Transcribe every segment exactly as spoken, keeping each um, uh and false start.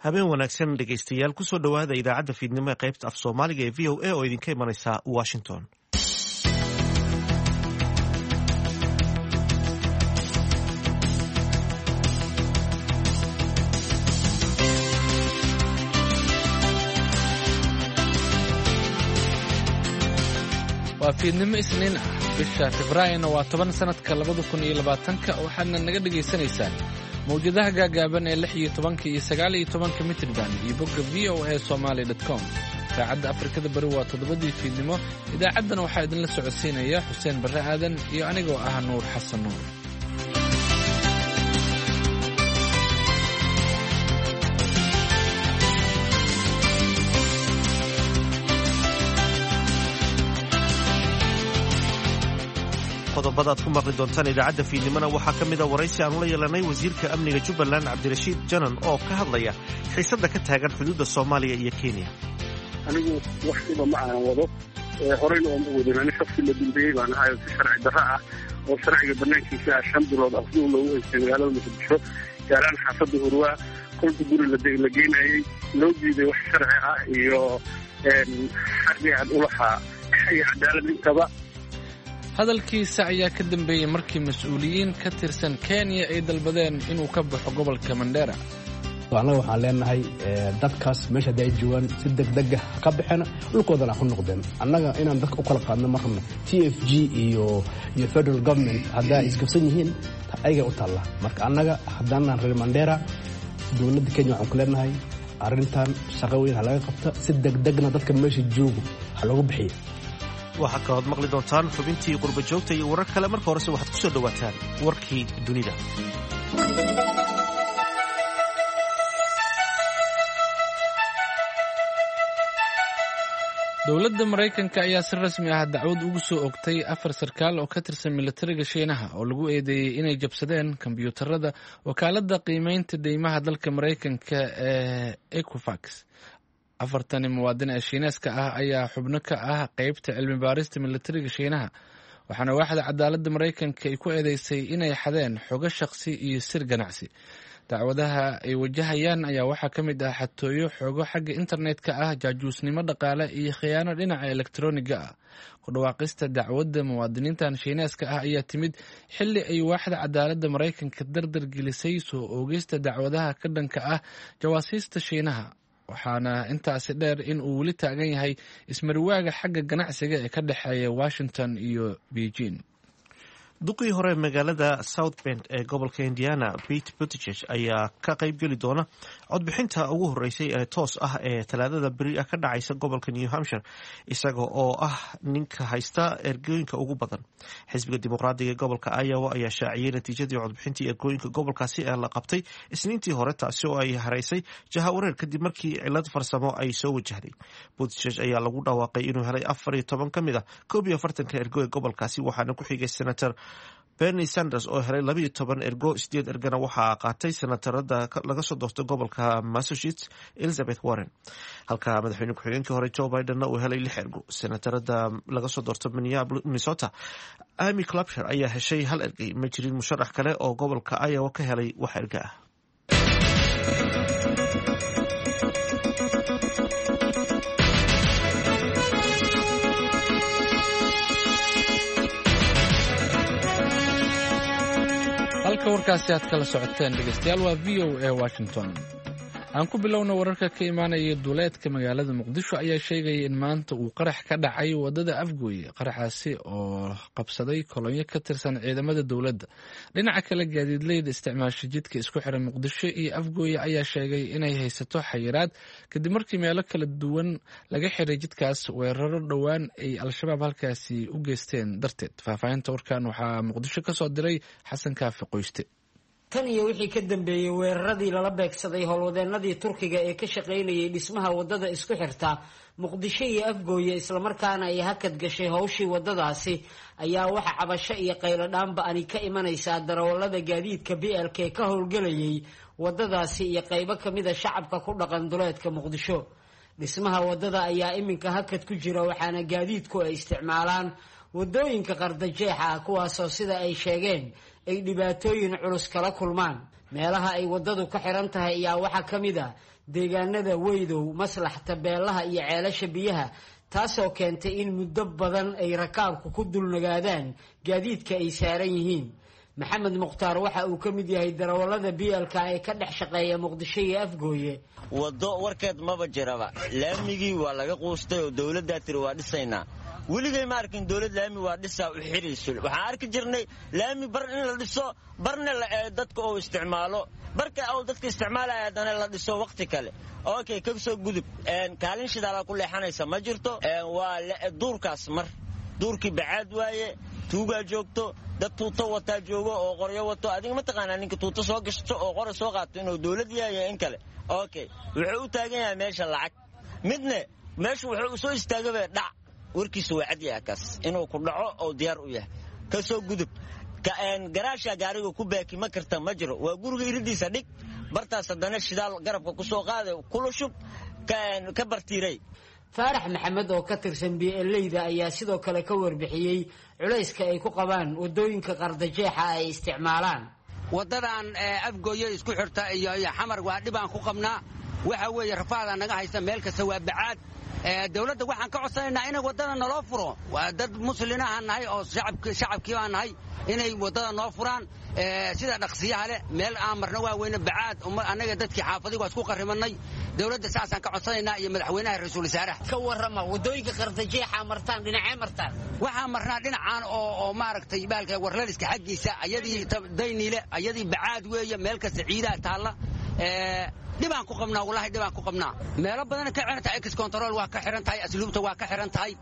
habeen wanaagsan dhegaystayaal kusoo dhowaada idaacadda fiidnimo ee qaybta af soomaaliga ee v o a oo idinka imanaysa washington. waa fiidnimo isniin ah bisha febraayona waa toban sanadka labada kun iyo labaatanka waxaadna naga dhagaysanaysaan mawjadaha gaagaaban ee lix iyo tobanka iyo sagaal iyo tobanka mitriban iyo bogga v o a somaali dot com. saacadda afrikada bari waa toddobadii fiidnimo. idaacaddana waxaa idinla socodsiinaya xuseen barre aadan iyo anigoo ah nuur xasan nuur. qodobada aad ku maqli doontaan idaacadda fiidnimona waxaa ka mid a waraysi aanu la yeelanay wasiirka amniga jubbaland cabdirashiid janan oo ka hadlaya xiisadda ka taagan xuduudda soomaaliya iyo kenya. anigu waxsiba ma aanan wado horeyna ooma wadin ani shaqsi la dambeeyey baan ahay si sharci darro ah oo sharciga banaankiisa ah shan bilood afduul loogu haystay magaalada muqdisho gaaraan xaafadda hurwaa kolka guri la geynayey loo diiday wax sharci ah iyo xaqii aan u lahaa iyo cadaalad intaba. hadalkiisa ayaa ka dambeeyey markii mas-uuliyiin ka tirsan kenya ay dalbadeen inuu ka baxo gobolka mandera. annaga waxaan leenahay dadkaas meesha hadda ay joogaan si degdega ka baxeen dhulkoodana ku noqdeen. annaga inaan dadka u kala qaadno ma rabno. t f g iyo iyo federal government haddaa isgabsan yihiin ayaga u taalla. marka annaga haddaanaan reer mandera dowladda kenya waxaan ku leenahay arrintan shaqo weyn ha laga qabta si degdegna dadka meesha joogo ha loogu bixiya. waxaa kalood maqli doontaan xubintii qurba joogta iyo warar kale. marka horese waxaad ku soo dhowaataan warkii dunida. dowladda maraykanka ayaa si rasmi ah dacwad ugu soo ogtay afar sarkaal oo ka tirsan militariga shiinaha oo lagu eedeeyey inay jabsadeen kombiyuutarada wakaaladda qiimaynta deymaha dalka maraykanka ee equifax. afartani muwaadin ee shiineeska ah ayaa xubno ka ah qaybta cilmi baarista militariga shiinaha waxaana waaxda cadaaladda maraykanka ay ku eedeysay inay xadeen xogo shaqsi iyo sir ganacsi. dacwadaha ay wajahayaan ayaa waxaa ka mid ah xatooyo xogo xagga internetka ah, jaajuusnimo dhaqaale iyo khiyaano dhinaca elektroniga ah. ku dhawaaqista dacwadda muwaadiniintan shiineeska ah ayaa timid xilli ay waaxda cadaaladda maraykanka dardar gelisay soo oogeysta dacwadaha ka dhanka ah jawaasiista shiinaha, waxaana intaasi dheer in uu weli taagan yahay ismarwaaga xagga ganacsiga ee ka dhexeeya washington iyo beijing. duqii hore magaalada south bend ee gobolka indiana pete buttigieg ayaa ka qayb geli doona codbixinta ugu horeysay ee toos ah ee talaadada beri ah ka dhacaysa gobolka new hampshire isaga oo ah ninka haysta ergooyinka ugu badan. xisbiga dimuqraadiga ee gobolka iowa ayaa shaaciyey natiijadii codbixintii ergooyinka gobolkaasi ee la qabtay isniintii hore, taasi oo ay haraysay jahawareer kadib markii cilad farsamo ay soo wajahday. buttigieg ayaa lagu dhawaaqay inuu helay afar iyo toban ka mid a koob iyo afartanka ergo ee gobolkaasi, waxaana ku xigay senator bernie sanders oo helay laba iyo toban ergo. sideed ergana waxaa qaatay senatarada laga soo doortay gobolka massachusetts elizabeth warren, halka madaxweyne ku-xigeenkii hore joe bidenna uu helay lix ergo. senatarada laga soo doorto minnesota amy klobuchar ayaa heshay hal ergey. ma jirin musharax kale oo gobolka iowa ka helay wax erga ah. halka warkaasi aad kala socoteen dhegeystayaal waa v o a washington. aan ku bilowna wararka ka imaanaya duuleedka magaalada muqdisho ayaa sheegaya in maanta uu qarax ka dhacay wadada afgooye. qaraxaasi oo qabsaday kolonyo ka tirsan ciidamada dowladda. dhinaca kale gaadiidleyda isticmaasha jidka isku xiran muqdisho iyo afgooye ayaa sheegay inay haysato xayiraad kadib markii meelo kala duwan laga xiray jidkaas weeraro dhowaan ay al-shabaab halkaasi u geysteen darteed. faahfaahinta warkan waxaa muqdisho ka soo diray xasan kaafi qoyste. tan iyo wixii ka dambeeyey weeraradii lala beegsaday howlwadeenadii turkiga ee ka shaqaynayay dhismaha wadada isku xirta muqdisho iyo afgooye islamarkaana ay hakad gashay howshii wadadaasi, ayaa waxa cabasho iyo qaylo dhaanba ani ka imanaysaa darawallada gaadiidka b l k ka howlgelayay wadadaasi iyo qaybo kamida shacabka ku dhaqan duleedka muqdisho. dhismaha wadada ayaa iminka hakad ku jira, waxaana gaadiidku ay isticmaalaan wadooyinka qardajeexa ah kuwaasoo sida ay sheegeen ay dhibaatooyin culus kala kulmaan. meelaha ay wadadu ka xiran tahay ayaa waxaa ka mid ah deegaanada Weydow, Maslax, Tabeelaha iyo Ceelasha Biyaha, taasoo keentay in muddo badan ay rakaabku ku dulnagaadaan gaadiidka ay saaran yihiin. Maxamed Mukhtaar waxa uu ka mid yahay darawallada B L ka ee ka dhex shaqeeya Muqdisho iyo Afgooye. Wado warkeed maba jiraba, laamigii waa laga quustay oo dawladda tiri waa dhisaynaa. weligay ma arkin dawlad laami waa dhisaa u xiriisul. waxaan arki jirnay laami bar in la dhiso, barna dadka oo isticmaalo, barka oo dadka isticmaalaya hadana la dhiso waqti kale. okay ka soo gudub een kaalin shidaal ku leexanaysa ma jirto. waa duurkaas mar duurkii bacaad waaye, tuuga joogto, dad tuuto wata joogo oo qoryo wato. adiga ma taqaanaa ninka tuuto soo gashto oo qor soo qaato inuu dawlad yahay in kale. okay wuxuu u taagan yahay meesha lacag, midna meesha wuxuu soo istaagay dhac. warkiisu waa cad yahay kaas inuu ku dhaco oo diyaar u yahay. ka soo gudub ka een garaasha gaariga ku baaki ma karta ma jiro. waa guriga iridiisa dhig, bartaas hadana shidaal garabka ku soo qaaday kula shub ka ka bartiiray. Faarax Maxamed oo ka tirsan B L-da ayaa sidoo kale ka warbixiyay culayska ay ku qabaan wadooyinka qardajeexa ay isticmaalaan. wadadan Afgooye isku xirta iyo Xamar waa dhibaan ku qabnaa. waxa weeye rafaada naga haysta meel kasta waa bacaad. dawladda waxaan ka codsanaynaa in wadada noo furo. waa dad muslimiin ah nahay oo shacabkii shacabkii aan nahay inay wadada noo furaan sida dhaqsiyaha leh. meel aan marna waa weyna bacaad anaga dadkii xaafadiga isku qarimanay. dawladda saasaan ka codsanaynaa iyo madaxweynaha rasuul wasaaraha. ka warrama wadooyinka qardajeexa martaan dhinacee martaan. waxaan marnaa dhinacaan oo oo maaragtay baalka warlaliska xaqiisa ayadii dayniile ayadii bacaad weeye meel kasta ciidaa taala. ee dhibaan ku qabnaa wallahi dhibaan ku qabnaa. meelo badan ka xiran tahay ex control waa ka xiran tahay, asluubta waa ka xiran tahay,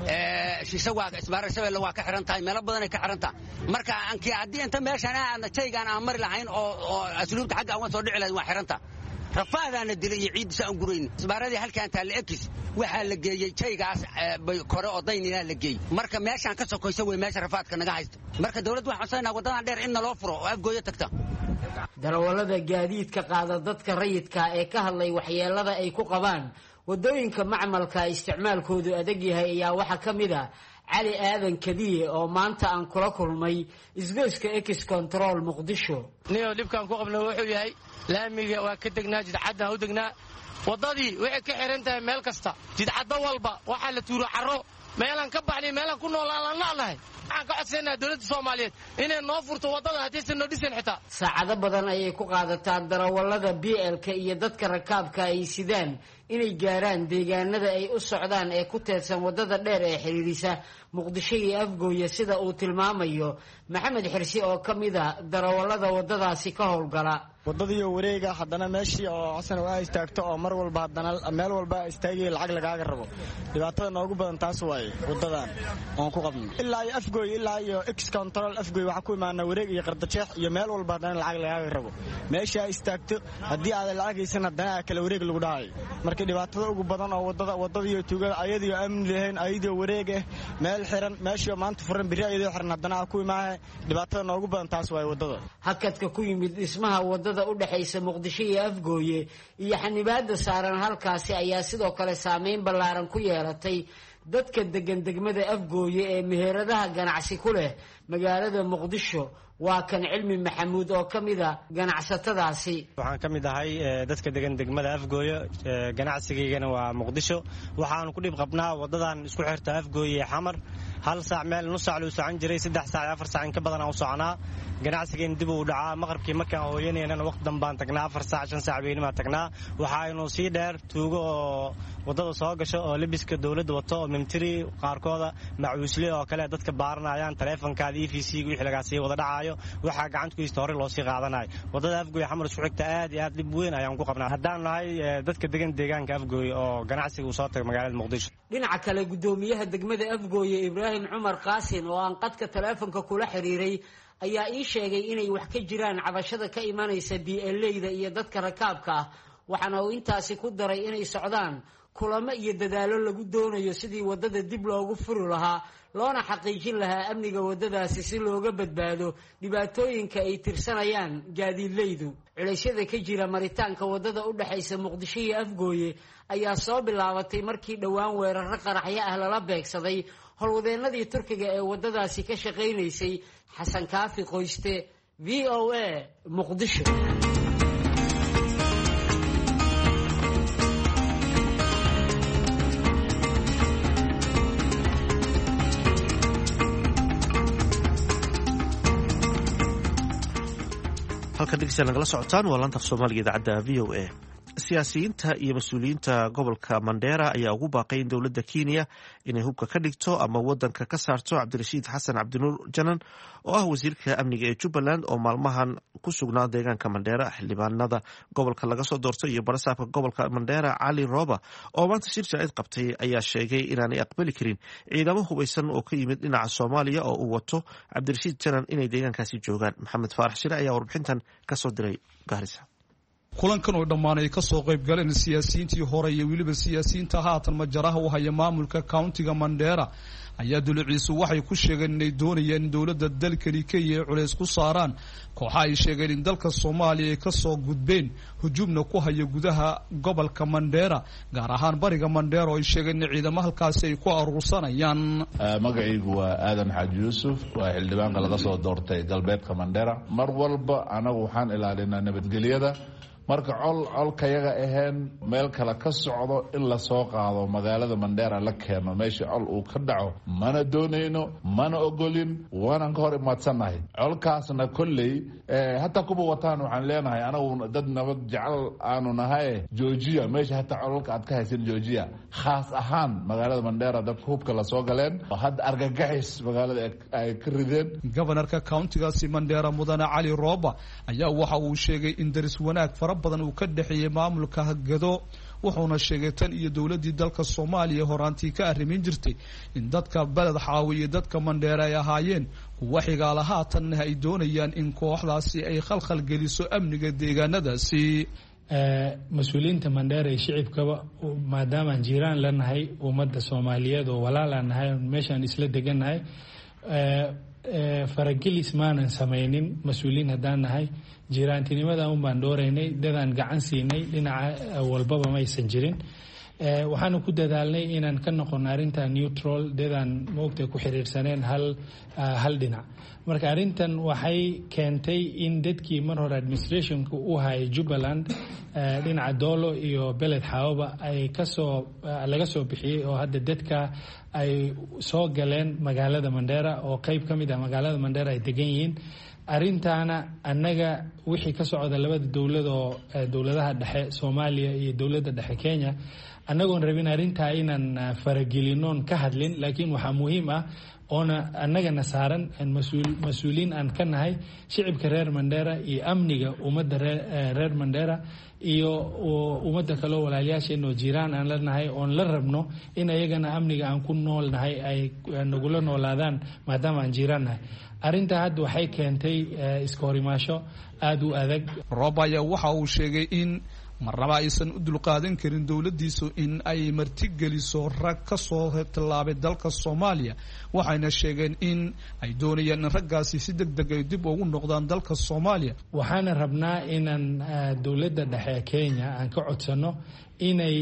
ee shisha waa isbaara shabeelle waa ka xiran tahay, meelo badan ay ka xiran tahay. marka anki hadii inta meeshan aan jaygan aan mari lahayn oo oo asluubta xagga aan soo dhici lahayn waa xiran tahay. rafaadana dilay ciid saan gurayn. isbaaradii halkaan taal ex waxa la geeyay jaygaas bay kore oo daynina la geeyay. marka meeshan ka sokoysa way meesha rafaadka naga haysto. marka dawladdu waxaan codsanaa wadadan dheer in loo furo oo Afgooye tagta. darawallada gaadiidka qaada dadka rayidka ee ka hadlay waxyeelada ay ku qabaan wadooyinka macmalka isticmaalkoodu adag yahay ayaa waxa ka mid ah Cali Aadan Kadiye oo maanta aan kula kulmay isgoyska ex control Muqdisho. niyo dhibkan ku qabno wuxuu yahay laamiga waa ka degnaa jidcadda u degnaa wadadii waxay ka xiran tahay meel kasta. jidcadda walba waxa la tuuro carro meelan ka baxnay meelan ku noolaan laanahay. waxaan ka codsanaa dawladda Soomaaliyeed inay noo furto wadada hadii noo dhisan xitaa. saacado badan ayay ku qaadataa darawallada B L-ka iyo dadka rakaabka ay sidaan inay gaaraan deegaanada ay u socdaan ee ku teedsan wadada dheer ee xiriirisa Muqdisho iyo Afgooye sida uu tilmaamayo Maxamed Xirsi oo ka mid ah darawallada wadadaasi ka howlgala. wadadii wareega hadana meeshii oo xasan waa istaagto oo mar walba hadana meel walba istaagay lacag lagaaga rabo. dhibaatada noogu badan taas waaye wadadan aan ku qabno. ilaa iyo Afgooye ilaa iyo ex control Afgooye waxa ku imaana wareeg iyo qardajeex iyo meel walba hadana lacag lagaaga rabo. meesha istaagto hadii aad lacag haysan hadana kala wareeg lagu dhahay. marka dhibaatada ugu badan oo wadada wadada tuugada ayadii amni lahayn ayadii wareeg ah meel xiran meesha maanta furan biri ayadii xiran hadana ku imaanay. dhibaatada noogu badan taas waaye wadada. hakadka ku yimid dhismaha wadada u dhaxaysa Muqdisho iyo Afgooye iyo xanibaada saaran halkaasi ayaa sidoo kale saameyn ballaaran ku yeelatay dadka degan degmada Afgooye ee meheradaha ganacsi ku leh magaalada Muqdisho. waa kan Cilmi Maxamuud oo kamid ah ganacsatadaasi. waxaan kamid ahay dadka degan degmada Afgooye, ganacsigeena waa Muqdisho. waxaan ku dhib qabnaa wadadan isku xirta Afgooye iyo Xamar. hal saac meel nus saac loo socon jiray saddex saac afar saac in ka badan aan u soconaa. ganacsigeena dib u dhacaa maqribkii markaan hooyanayna waqti dambaan tagnaa afar saac shan saac weynima tagnaa. waxaaynu sii dheer tuugo oo wadada soo gasho oo labiska dawladda wato oo military qaarkooda macuusle oo kale dadka baaranayaan taleefankaada E V C wixii laga sii wada dhacayo waxaa gacanta ku heysta hore loo sii qaadanayo. wadada Afgooye Xamar isku xigta aad iyo aad dib weyn ayaan ku qabnaa haddaan nahay dadka degan deegaanka Afgooye oo ganacsiga u soo tagay magaalada Muqdisho. dhinaca kale gudoomiyaha degmada Afgooye Ibraahim Cumar Qaasin oo aan qadka taleefanka kula xiriiray ayaa ii sheegay inay wax ka jiraan cabashada ka imanaysa B L-da iyo dadka rakaabka ah. waxaana uu intaasi ku daray inay socdaan kulamo iyo dadaalo lagu doonayo sidii wadada dib loogu furi lahaa loona xaqiijin lahaa amniga wadadaasi si looga badbaado dhibaatooyinka ay tirsanayaan gaadiidleydu. culaysyada ka jira maritaanka wadada u dhaxaysa Muqdisho iyo Afgooye ayaa soo bilaabatay markii dhowaan weeraro qaraxyo ah lala beegsaday howlwadeenadii Turkiga ee wadadaasi ka shaqeynaysay. Xasan Kaafi Qoyste, V O A, Muqdisho. halka dhegeystayaal nagala socotaan waa laanta af soomaaliga idaacadda v o a. siyaasiyiinta iyo mas-uuliyiinta gobolka Mandera ayaa ugu baaqay in dowladda Kenya inay hubka ka dhigto ama wadanka ka saarto Cabdirashiid Xasan Cabdinuur Janan oo ah wasiirka amniga ee Jubbaland oo maalmahan ku sugnaa deegaanka Mandera. xildhibaanada gobolka laga soo doortay iyo barasaabka gobolka Mandera Cali Roba oo maanta shir jaaid qabtay ayaa sheegay inaanay aqbali karin ciidamo hubeysan oo ka yimid dhinaca Soomaaliya oo uu wato Cabdirashiid Janan inay deegaankaasi joogaan. Maxamed Faarax Shire ayaa warbixintan ka soo diray Gaarisa. kulankan oo dhammaan ay ka soo qayb galeen siyaasiyiintii hore iyo weliba siyaasiyiinta haatan majaraha u haya maamulka countiga Mandera ayaa dowladdiisu waxay ku sheegeen inay doonayaan in dowladda dalkani Kenya culays ku saaraan kooxa ay sheegeen in dalka Soomaaliya ay ka soo gudbeen hujumna ku haya gudaha gobolka Mandera gaar ahaan bariga Mandera oo ay sheegeen in ciidamada halkaas ay ku aruursanayaan. magacaygu waa Aadan Xaaji Yuusuf waa xildhibaanka laga soo doortay galbeedka Mandera. mar walba anagu waxaan ilaalinaa nabadgelyada marka col colkayaga ahayn meel kale ka socdo in la soo qaado magaalada Mandera la keeno meesha col uu ka dhaco mana doonayno mana ogolin waana ka hor imaadsanahay. colkaasna kolley hatta kuba wataan waxaan leenahay anagu dad nabad jecel aanu nahay Georgia meesha hatta colka aad ka haysan Georgia khaas ahaan magaalada Mandera dad hubka la soo galeen had argagaxis magaalada ay ka rideen. governorka countigaasi Mandera Mudane Cali Roba ayaa waxa uu sheegay in daris wanaag fara badan uu ka dhaxeeyay maamulka Hagado wuxuuna sheegay tan iyo dowladii dalka Soomaaliya horaantii ka arrimin jirtay in dadka balad xaawiye dadka Mandera ay ahaayeen kuwa xigaal haatan ay doonayaan in kooxdaasi ay khalkhal geliso amniga deegaanadaasi. mas-uuliyiinta Mandera ee shicibkaba maadaama aan jiraan lanahay ummadda Soomaaliyeed oo walaalanahay meeshaan isla deganahay faragelis maanan samaynin mas-uuliyiin haddaan nahay jiraantinimada un baan dhooraynay dadaan gacan siinay dhinaca walbaba ma aysan jirin. waxaanu ku dadaalnay inaan ka noqono arrinta neutral dadaan moogtay ku xiriirsaneen hal hal dhinac. marka arrintan waxay keentay in dadkii mar hore administrationka u hayay Jubbaland dhinaca Doolo iyo Beled Xaawaba ay kasoo laga soo bixiyay oo hadda dadka ay soo galeen magaalada Mandera oo qayb ka mid ah magaalada Mandera ay degan yihiin. arrintaana annaga wixii ka socda labada dowlad oo dowladaha dhexe Soomaaliya iyo dowladda dhexe Kenya annagoon rabin arrintaa inaan faragelinoon ka hadlin laakiin waxaa muhiim ah oona annagana saaran mas-uuliin aan ka nahay shicibka reer Mandera iyo amniga ummadda reer Mandera iyo ummadda kale walaalyaasheenoo jiraan aan la nahay oon la rabno in ayagana amniga aan ku nool nahay ay nagula noolaadaan maadaama aan jiraan nahay. arrintaa hadda waxay keentay iska horimaasho aada u adag. Roba ayaa waxa uu sheegay in marnaba aysan u dulqaadan karin dowladdiisu in ay martigeliso rag ka soo tallaabay dalka Soomaaliya waxayna sheegeen in ay doonayaan in raggaasi si degdeg ay dib ugu noqdaan dalka Soomaaliya. waxaana rabnaa inaan dowladda dhexe Kenya aan ka codsano inay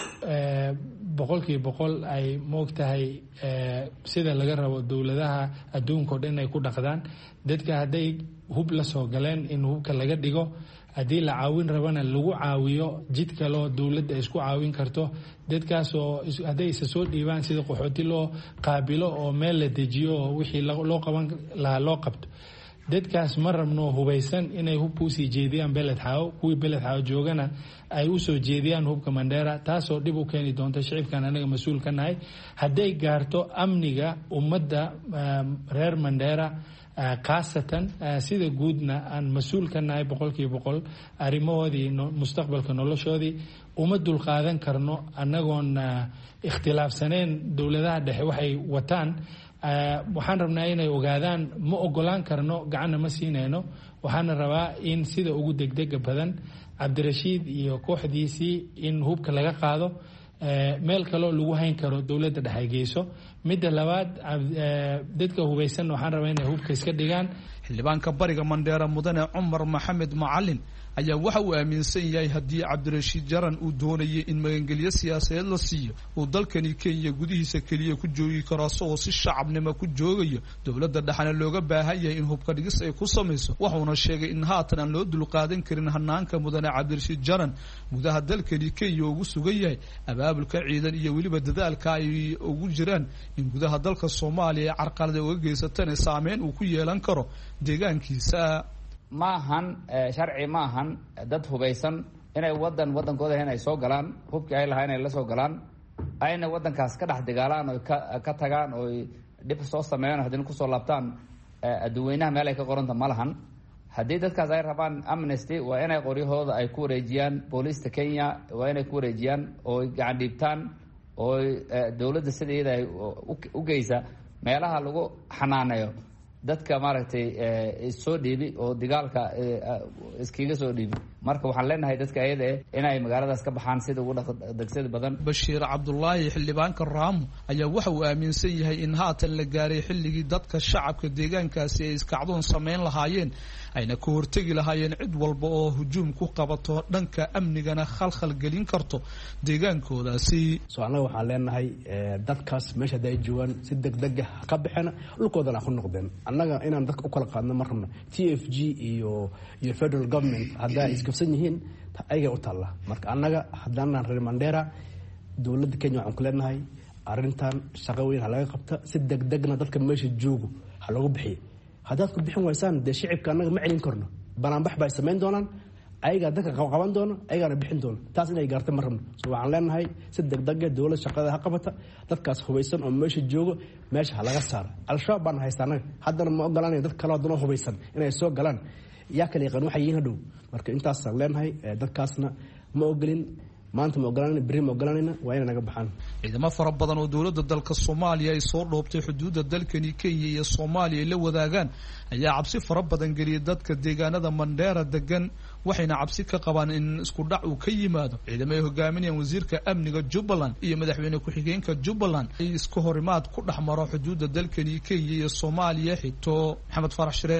boqolkiiba boqol ay moogtahay sida laga rabo dowladaha adduunka oo dhan ay ku dhaqdaan dadka hadday hub la soo galeen in hubka laga dhigo haddii la caawin rabana lagu caawiyo jid kaloo dowladda isku caawin karto dadkaas oo hadday isa soo dhiibaan sida qaxooti loo qaabilo oo meel la dejiyo oo wixii loo qaban lahaa loo qabto. dadkaas ma rabno hubaysan inay hubka usii jeediyaan Beled Xaawo kuwii Beled Xaawo joogana ay usoo jeediyaan hubka Mandera taasoo dhib u keeni doonta shicibkan anaga mas-uul ka nahay. hadday gaarto amniga ummadda reer Mandera khaasatan sida guudna aan mas-uul ka nahay boqolkiiba boqol arrimahoodii mustaqbalka noloshoodii uma dulqaadan karno annagoon ikhtilaafsaneen dowladaha dhexe waxay wataan. waxaan rabnaa inay ogaadaan ma ogolaan karno gacanna ma siinayno. waxaana rabaa in sida ugu degdega badan Cabdirashiid iyo kooxdiisii in hubka laga qaado meel kaloo lagu hayn karo dowladda dhexe geyso. midda labaad dadka hubaysan waxaan rabaa inay hubka iska dhigaan. xildhibaanka bariga Mandera Mudane Cumar Maxamed Macalin ayaa waxa uu aaminsan yahay haddii Cabdirashiid Jaran uu doonayay in magangelyo siyaasadeed la siiyo uu dalkani Kenya gudihiisa kaliya ku joogi karo oo si shacabnimo ku joogayo dowladda dhaxana looga baahan yahay in hubka dhigis ay ku samayso. wuxuuna sheegay in haatan aan loo dulqaadan karin hanaanka Mudane Cabdirashiid Jaran gudaha dalkani Kenya ugu sugan yahay abaabulka ciidan iyo weliba dadaalka ay ugu jiraan in gudaha dalka Soomaaliya carqalad uga geysatana saameyn uu ku yeelan karo deegaankiisa. ma ahan sharci ma ahan dad hubaysan inay wadan wadankooda inay soo galaan hubkii ay lahaa inay la soo galaan ayna wadankaas ka dhex dagaalaan oo ka tagaan oo dhib soo sameeyaan haddana kusoo laabtaan adduweynaha meel ay ka qoranta ma lahan haddii dadkaas ay rabaan amnesty waa inay qoryahooda ay ku wareejiyaan booliista Kenya waa inay ku wareejiyaan oo gacan dhiibtaan oo dawladda sideeda ay u geysa meelaha lagu xanaaneeyo dadka maaragtay soo dhiibi oo dagaalka iskiga soo dhiibi marka waxaan leenahay dadka ayada inay magaaladaas ka baxaan sida ugu degdeg badan. Bashiir Cabdullaahi xildhibaanka Raamo ayaa waxa uu aaminsan yahay in haatan la gaaray xilligii dadka shacabka deegaankaasi ay iskacdoon sameyn lahaayeen ayna ka hortagi lahaayeen cid walba oo hujuum ku qabato dhanka amnigana khalkhal gelin karto deegaankoodaasi. soo anaga waxaan leenahay dadkaas meesha ay joogaan si degdeg ah ka baxana dhulkoodana ku noqdeen annaga inaan dadka u kala qaadno marna T F G iyo iyo federal government hadaa iskabsan yihiin ayaga u taala marka annaga hadaan reer Mandera dawladda Kenya waxaan ku leenahay arintan shaqo weyn laga qabta si degdegna dadka meesha joogo ha lagu bixiyo hadaad ku bixin waysaan de shicibka annaga ma celin karno banaanbax bay sameyn doonaan ayaga dadka qaban doono ayagana bixin doono taas inay gaarto ma rabno soo waxaan leenahay si degdeg ah dawladda shaqada ha qabata dadkaas hubaysan oo meesha joogo meesha laga saaro al-shabaab baan haystaanay haddana ma ogolaan dad kale oo hubaysan inay soo galaan yaa kale yaqaan waxa yihiin hadhow marka intaas aan leenahay dadkaasna ma ogolin maanta ma ogolaan bari ma ogolaanayna waa inay naga baxaan. ciidamo fara badan oo dawladda dalka Soomaaliya ay soo dhoobtay xuduudda dalkani Kenya iyo Soomaaliya ay la wadaagaan ayaa cabsi fara badan geliyay dadka deegaanada Mandera degan waxayna cabsi ka qabaan in isku dhac uu ka yimaado ciidamada hogaaminaya wasiirka amniga Jubbaland iyo madaxweyne ku-xigeenka Jubbaland ay isku horimaad ku dhaxmaro xuduudda dalkani Kenya iyo Soomaaliya xigto. Maxamed Farax Shire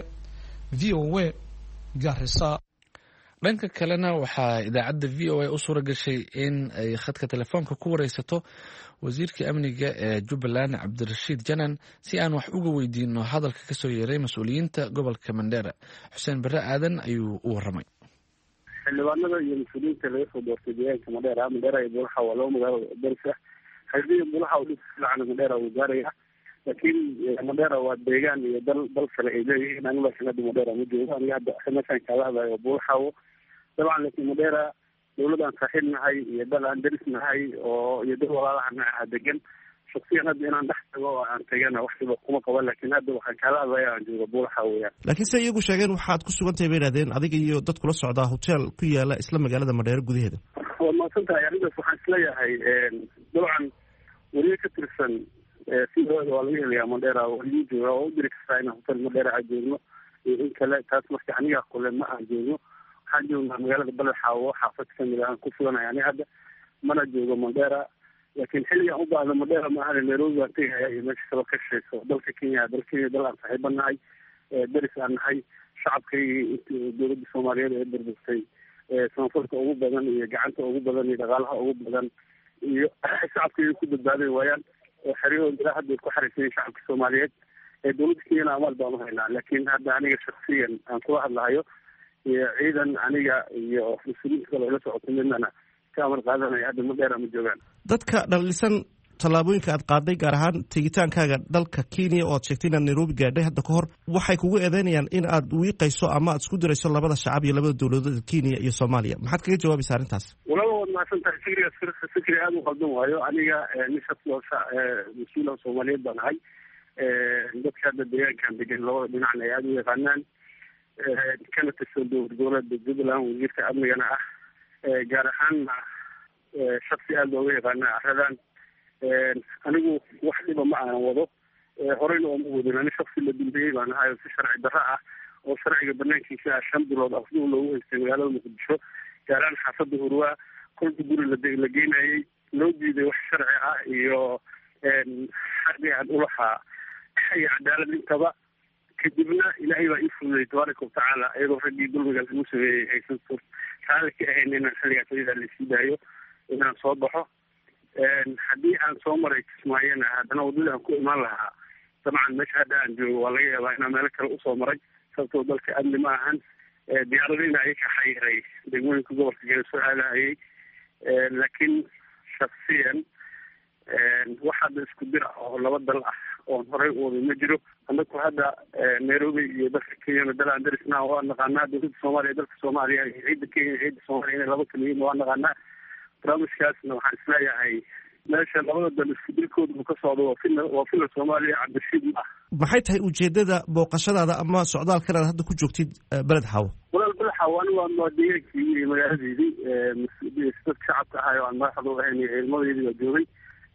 V O A Garissa. dhanka kalena waxaa idaacadda V O A u suura gashay in ay khadka telefoonka ku wareysato wasiirka amniga ee Jubbaland Cabdirashiid Janan si aan wax uga weydiino hadalka ka soo yeeray mas'uuliyiinta gobolka Mandera. Xuseen Barre Aadan ayuu u waramay. xildhibaanada iyo mas'uuliyiinta laga soo doortay deegaanka Mandera Mandera iyo Buulaha waa laba magaalo dalka haddii Buulaha uu dhinaca Mandera uu gaaraya laakiin Mandera waa deegaan iyo dal dal kale ay leeyihiin aniga sanad Mandera ma joogo aniga hadda xamasan kala hadlayo Buulaha طبعا لكن مديرة دولة صاحبنا هاي يدل عن درسنا هاي ويدل ولا عنا دجن شخصيا هذا أنا نحتاج عن تجانا واحد بقوم قبل لكن هذا وحن كلا ضيع عن جوابول حويا لكن سيجو شاعر وحد كسر أنت بين هذين هذيك يودت كل الصعدة هوتيل كيا لا إسلام مجال هذا مدير جودي هذا والله صنت يعني بس وحن سليا هاي طبعا وليه كترسن في هذا والله اللي مديرة وليه جو درك ساينا هوتيل مديرة عجيبنا إن كلا تاسمح يعني أقول ما عجيبنا حاجة مجال بلد حاوة حافظ كامل عن كفرنا يعني هذا ما نجوا مديرة لكن حلي أوضاع المديرة ما هذا نيروز وقتها يعني مش سبق الشيء دل كينيا دل كينيا دل عن صاحبنا هاي درس عن هاي شعب كي دولة الصومالية يقدر بسي سنفرت أوجب بدن جعنت أوجب بدن يدغالها أوجب بدن شعب كي يكون بالدار ويان حريه لا حد يكون حريصين شعب الصومالية دولة كينيا عمل بعضها هنا لكن هذا أنا شخصيا أنا كل واحد له ciidan aniga iyo mas'uuliyiinta kale la socotaynana kaamar qaadanaya hadda Mandera ma joogaan dadka dhalisan tallaabooyinka aad qaaday gaar ahaan tigitaankaaga dalka Kenya oo aad sheegtay in Nairobi gaadhay hadda ka hor waxay kugu eedeynayaan in aad wiiqayso ama aad isku dirayso labada shacab iyo labada dawladood Kenya iyo Soomaaliya maxaad kaga jawaabaysaa arrintaas walaal ma santaa fikriga fikri aad u qaldan waayo aniga nishat loo mas'uul Soomaaliyeed baan ahay dadka deegaanka degan labada dhinac ay aad u yaqaanaan كانت السودو دولة الجبلة وزيرك أمنينا أح جارحان شخصي ألوي غنا هذا أنا واحد ما معنا وضو هرين أمودنا أنا شخصي اللي بنبيه أنا هاي في شرع الدراء أو شرع البرنامج كيسا الشمس ولا أفضل له استغلال المقدسة كاران حسب هو كل تقول اللي لقينا لو دي وح شرع يو حربي عن أولها حي عدالة انتبه كدبنا إلهي وإنفذ تبارك وتعالى أيضا رجي دول مجال المسوي أيضا صور تعالى كأهننا خليها تريد الاستدايو إنها نصبحه حديث عن صومر إسماعيلنا هذا نودلها كل ما لها طبعا مشهد عن جو والله وإنا ملك الأصومر صرت ذلك أمن معهن بيعرضين عليك حي هاي بيقولون كجور كجور سؤال هاي لكن شخصيا واحد اسكدر أو لا بد oon horey u waday ma jiro. annaku hadda nairobi iyo dalka kenyana dalaan darisnaa waa naqaanaa, dowladda soomaaliya dalka soomaaliya iyo ciidda kenya iyo ciidda soomaaliya inay laba kala yihiin waa naqaanaa. barnaamijkaasna waxaan isleeyahay meesha labada dal isku dilkooda uu ka socdo waa fila waa fila soomaaliya cabdishiid ma ah. maxay tahay ujeedada booqashadaada ama socdaalkan aad hadda ku joogtid beled xaawo? walaal beled xaawo anigu waa deegaankii iyo magaaladeydii dadka shacabka ahay oo aan madaxda u ahayn iyo ciidamadeydii waa joogay.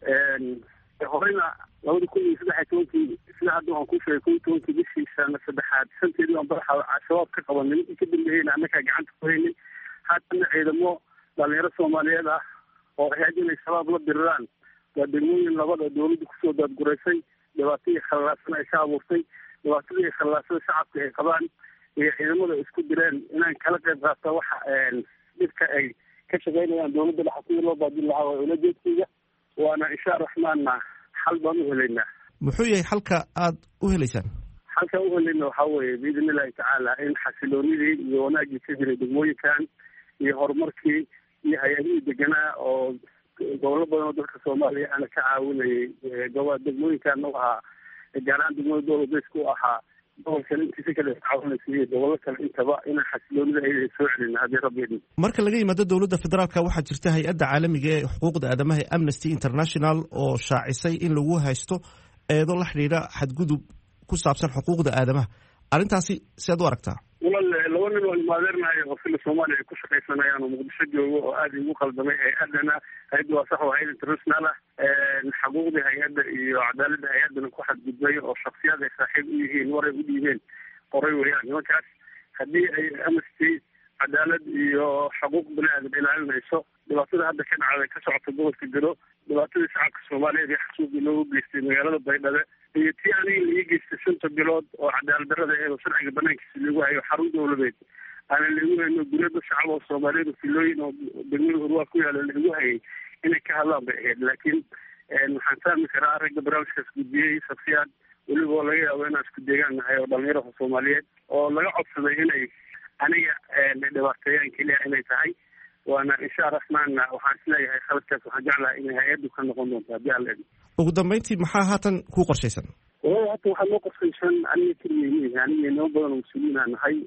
horeyna labada kun iyo saddex iyo tobankii sida hadda waan ku sheegay kun iyo tobankii bishii sana saddexaad shanteedii waan beled xaawo shabaab ka qabanay, in ka dambeeyeyna annagaa gacanta ku haynay. haatana ciidamo dhalinyaro soomaaliyeed ah oo ahayd inay shabaab la diriraan waa degmooyin labada dawladda kusoo daadguraysay, dhibaatadii khallaasan ay ka abuurtay, dhibaatadii khallaasada shacabka ay qabaan iyo ciidamada isku direen inaan kala qayb qaata waxa dhibka ay ka shaqaynayaan dawladda dhexe sidii loo baadin lahaa waa ulajeedkayga, waana insha raxmaanna xal baan u helaynaa. muxuu yahay xalka aad u helaysaan? xalkaan u helayna waxaa weeye biidn illahi tacaala in xasiloonidii iyo wanaagii ka jiray degmooyinkan iyo horumarkii iyo hay-adihii deganaa oo gobollo badan oo dalka soomaaliya ana ka caawinayay gobo degmooyinkan u ahaa gaar ahaan degmada dowladeysku u ahaa gobolkan intiisa kale caawinaysa iyo gobollo kale intaba inaan xasiloonida ay soo celina haddii rabbi idin. marka laga yimaado dowladda federaalka waxaa jirta hay-adda caalamiga ee xuquuqda aadamaha ee Amnesty International oo shaacisay in lagu haysto eedo la xidhiidha xadgudub ku saabsan xuquuqda aadamaha. arrintaasi sidaad u aragtaa? walaal laba nin oo imaadeernayo oo fila soomaaliya ay ku shaqaysanayaan oo muqdisho joogo oo aada igu qaldamay hay-adana hay-adda waa sax waa hay-ad international ah xuquuqdii hay-adda iyo cadaaladda hay-addana ku xadgudbay oo shaksiyaad ay saaxiib u yihiin waray u dhiibeen qoray weeyaan. nimankaas haddii ay amnesty cadaalad iyo xuquuq bani aadam ilaalinayso dhibaatada hadda ka dhacday ka socota gobolka garo, dhibaatadii shacabka soomaaliyeed ee xasuuqii loogu geystay magaalada baydhabo iyo tii aniga laii geystay shanta bilood oo cadaalad darrada eed oo sharciga banaankiisa lagu hayo xarun dawladeed aanan lagu hayno guriyada shacab oo soomaaliyeed oo filooyin oo degmada urwaa ku yaala lagu hayay inay ka hadlaan bay ahayd. laakiin waxaan fahmi karaa ragga barnaamijkaas gudbiyey shaksiyaad weliba oo laga yaabo inaan isku deegaan nahay oo dhalinyaraha soomaaliyeed oo laga codsaday inay aniga dhibaateeyaan keliya inay tahay, waana insha raxmaanna waxaan isleeyahay khaladkaas waxaan jeclahay inay hay-addu ka noqon doonto haddii aan leedahay. ugu dambeyntii maxaa haatan kuu qorshaysan? walahi hata waxaa loo qorshaysan aniga keligay miihi aniga inamo badan oo mas-uuliyiin aan nahay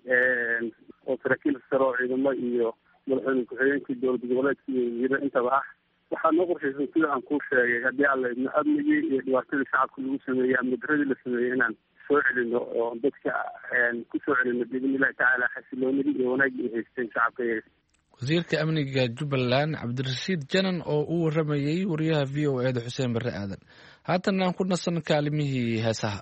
oo saraakiil sare oo ciidamo iyo madaxweyne ku-xigeenkii dowlad goboleedka iyo wasiiro intaba ah. waxaa noo qorshaysan sida aan kuu sheegay haddii aan leedno amnigii iyo dhibaatadii shacabka lagu sameeyey amni daradii la sameeyey inaan soo celino oo dadka ku soo celino biidn illahi tacaala xasiloonidii iyo wanaagii ay haysteen shacabka iyaga. wasiirka amniga jubbaland cabdirashiid janan oo u waramayey wariyaha v o e da xuseen barre aadan. haatan aan ku nasan kaalimihii heesaha.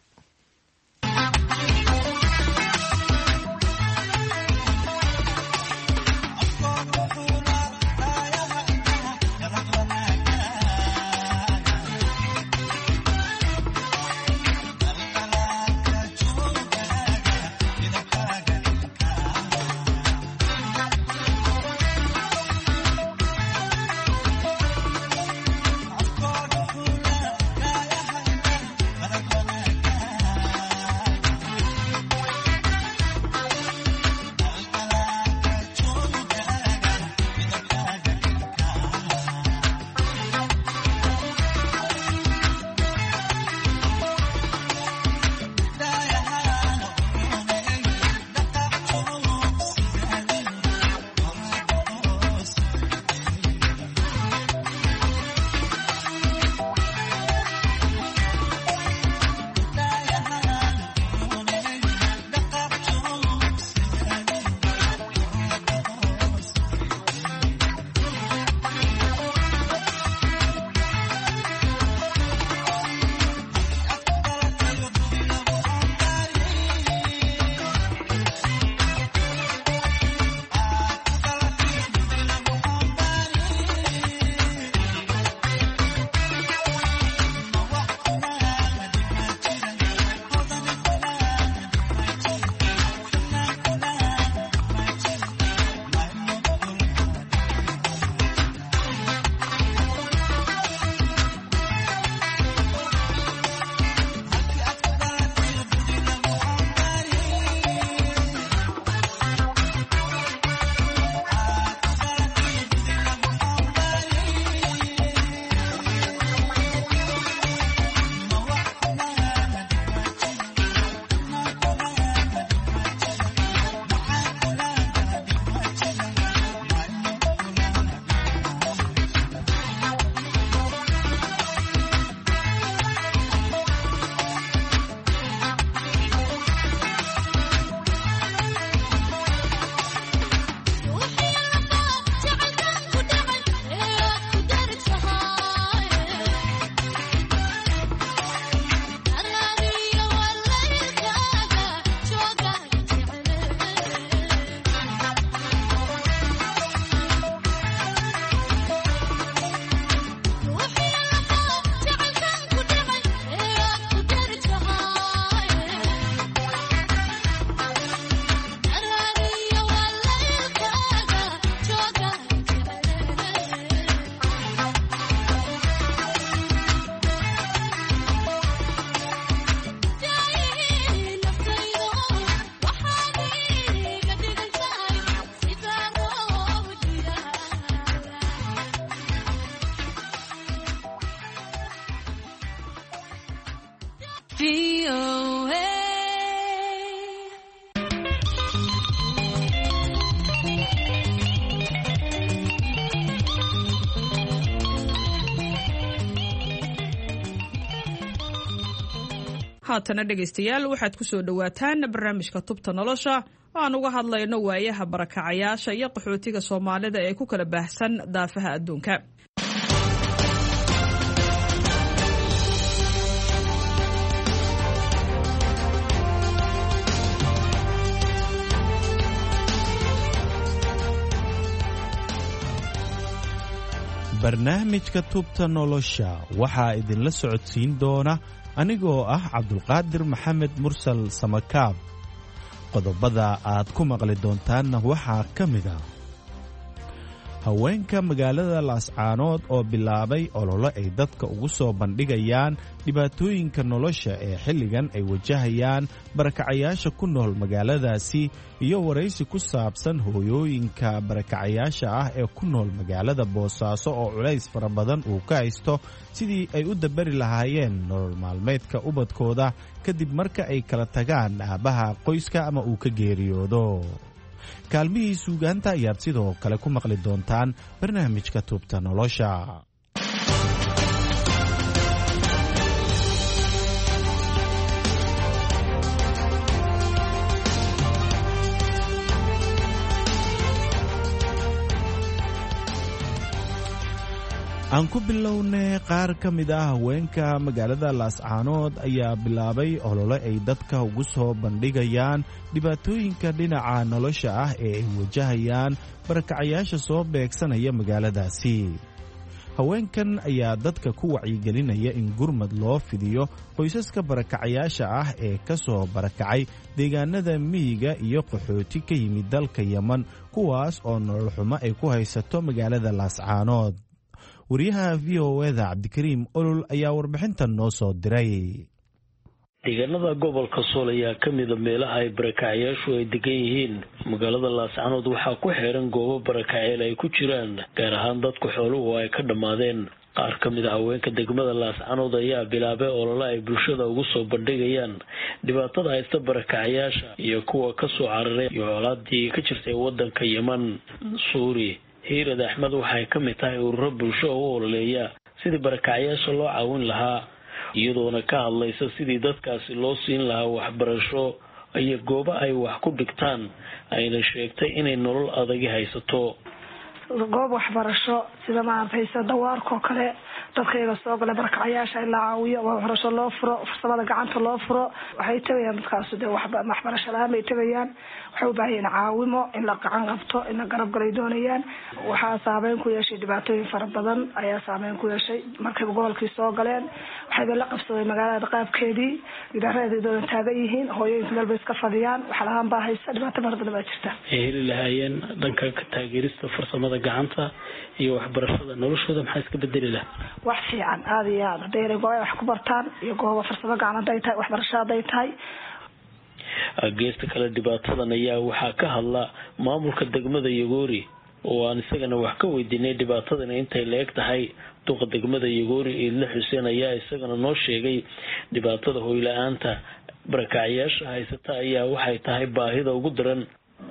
V O A. haatana dhegaystayaal waxaad ku soo dhowaataan barnaamijka tubta nolosha oo aan uga hadlayno waayaha barakacayaasha iyo qaxootiga soomaalida ee ku kala baahsan daafaha adduunka. barnaamijka tubta nolosha waxaa idinla socodsiin doona anigoo ah cabdulqaadir maxamed mursal samakaab. qodobada aad ku maqli doontaanna waxaa ka mid ah haweenka magaalada laascaanood oo bilaabay olole ay dadka ugu soo bandhigayaan dhibaatooyinka nolosha ee xilligan ay wajahayaan barakacayaasha ku nool magaaladaasi iyo waraysi ku saabsan hooyooyinka barakacayaasha ah ee ku nool magaalada boosaaso oo culays fara badan uu ka haysto sidii ay u dabari lahaayeen nolol maalmeedka ubadkooda kadib marka ay kala tagaan aabbaha qoyska ama uu ka geeriyoodo. kaalmihii suugaanta ayaad sidoo kale ku maqli doontaan barnaamijka tubta nolosha. aan ku bilownay qaar ka mid ah haweenka magaalada laascaanood ayaa bilaabay olole ay dadka ugu soo bandhigayaan dhibaatooyinka dhinaca nolosha ah ee ay wajahayaan barakacayaasha soo beegsanaya magaaladaasi. haweenkan ayaa dadka ku wacyigelinaya in gurmad loo fidiyo qoysaska barakacayaasha ah ee ka soo barakacay deegaanada miyiga iyo qaxooti ka yimid dalka Yemen kuwaas oo nolol xumo ay ku haysato magaalada laascaanood. wariyaha v o a-da cabdikariim olol ayaa warbixintan noo soo diray. deegaanada gobolka sool ayaa ka mida meelaha ay barakacayaashu ay degan yihiin. magaalada laascaanood waxaa ku xeeran goobo barakaceel ay ku jiraan, gaar ahaan dadku xooluhu ay ka dhammaadeen. qaar ka mid a haweenka degmada laascaanood ayaa bilaabay olole ay bulshada ugu soo bandhigayaan dhibaatada haysta barakacayaasha iyo kuwa ka soo cararay iyo colaadii ka jirtay wadanka Yemen. suuri hiirad axmed waxay ka mid tahay ururo bulsho oo u ololeeya sidii barakacayaasha loo caawin lahaa, iyadoona ka hadlaysa sidii dadkaasi loo siin lahaa waxbarasho iyo goobo ay wax ku dhigtaan, ayna sheegtay inay nolol adagi haysato. goob waxbarasho sida maanta haysa dawaarkoo kale dadkayga soo galay barakacayaasha in la caawiyo, waxbarasho loo furo, farsamada gacanta loo furo. waxay tagayaan dadkaas dee waxbarasho la-aan bay tagayaan, waxay u baahan yihiin caawimo in la gacan qabto, in la garab galay doonayaan. waxaa saameyn ku yeeshay dhibaatooyin fara badan ayaa saameyn ku yeeshay markayba gobolkii soo galeen. waxayba la qabsaday magaalada qaabkeedii, gidaaradeeda doodan taagan yihiin, hooyooyinka meel bay iska fadhiyaan, wax la-aan baa haysa, dhibaato fara badan baa jirta. ay heli lahaayeen dhanka ka taageerista farsamada gacanta iyo waxbarashada, noloshooda maxaa iska bedeli laha? wax fiican aada iyo aada hadday goobo ay wax ku bartaan iyo goobo farsamo gacan hadday tahay, waxbarasho hadday tahay. geesta kale dhibaatadan ayaa waxaa ka hadla maamulka degmada Yagoori oo aan isagana wax ka weydiinay dhibaatadan intay la eg tahay. duqa degmada Yagoori Idle Xuseen ayaa isagana noo sheegay dhibaatada hooy la-aanta barakacayaasha haysata ayaa waxay tahay baahida ugu daran.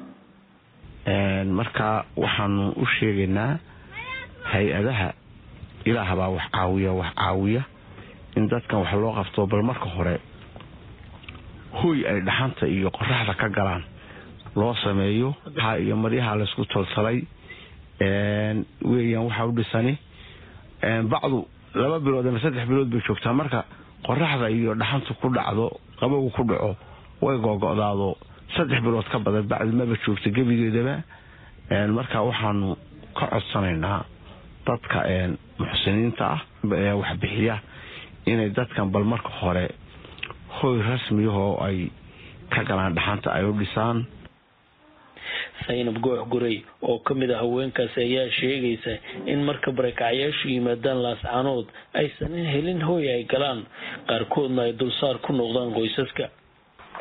marka waxaanu u sheegaynaa hay-adaha ilaah baa wax caawiya wax caawiya in dadkan wax loo qabto, bal marka hore hooy ay dhaxanta iyo qoraxda ka galaan loo sameeyo. ha iyo maryaha la isku tolsalay weeyaan waxa u dhisani bacdu laba bilood ama saddex bilood bay joogtaa. marka qoraxda iyo dhaxanta ku dhacdo, qabowga ku dhaco, way gogo'daado saddex bilood ka badan bacdi maba joogta gebigeedaba. marka waxaanu ka codsanaynaa dadka muxsiniinta ah ee wax bixiya inay dadkan bal marka hore hooy rasmiyahoo ay ka galaan dhaxanta ay u dhisaan. Saynab Goox Guray oo ka mid ah haweenkaasi ayaa sheegaysa in marka barakacayaashu yimaadaan laascaanood aysan helin hooy ay galaan, qaarkoodna ay dulsaar ku noqdaan qoysaska.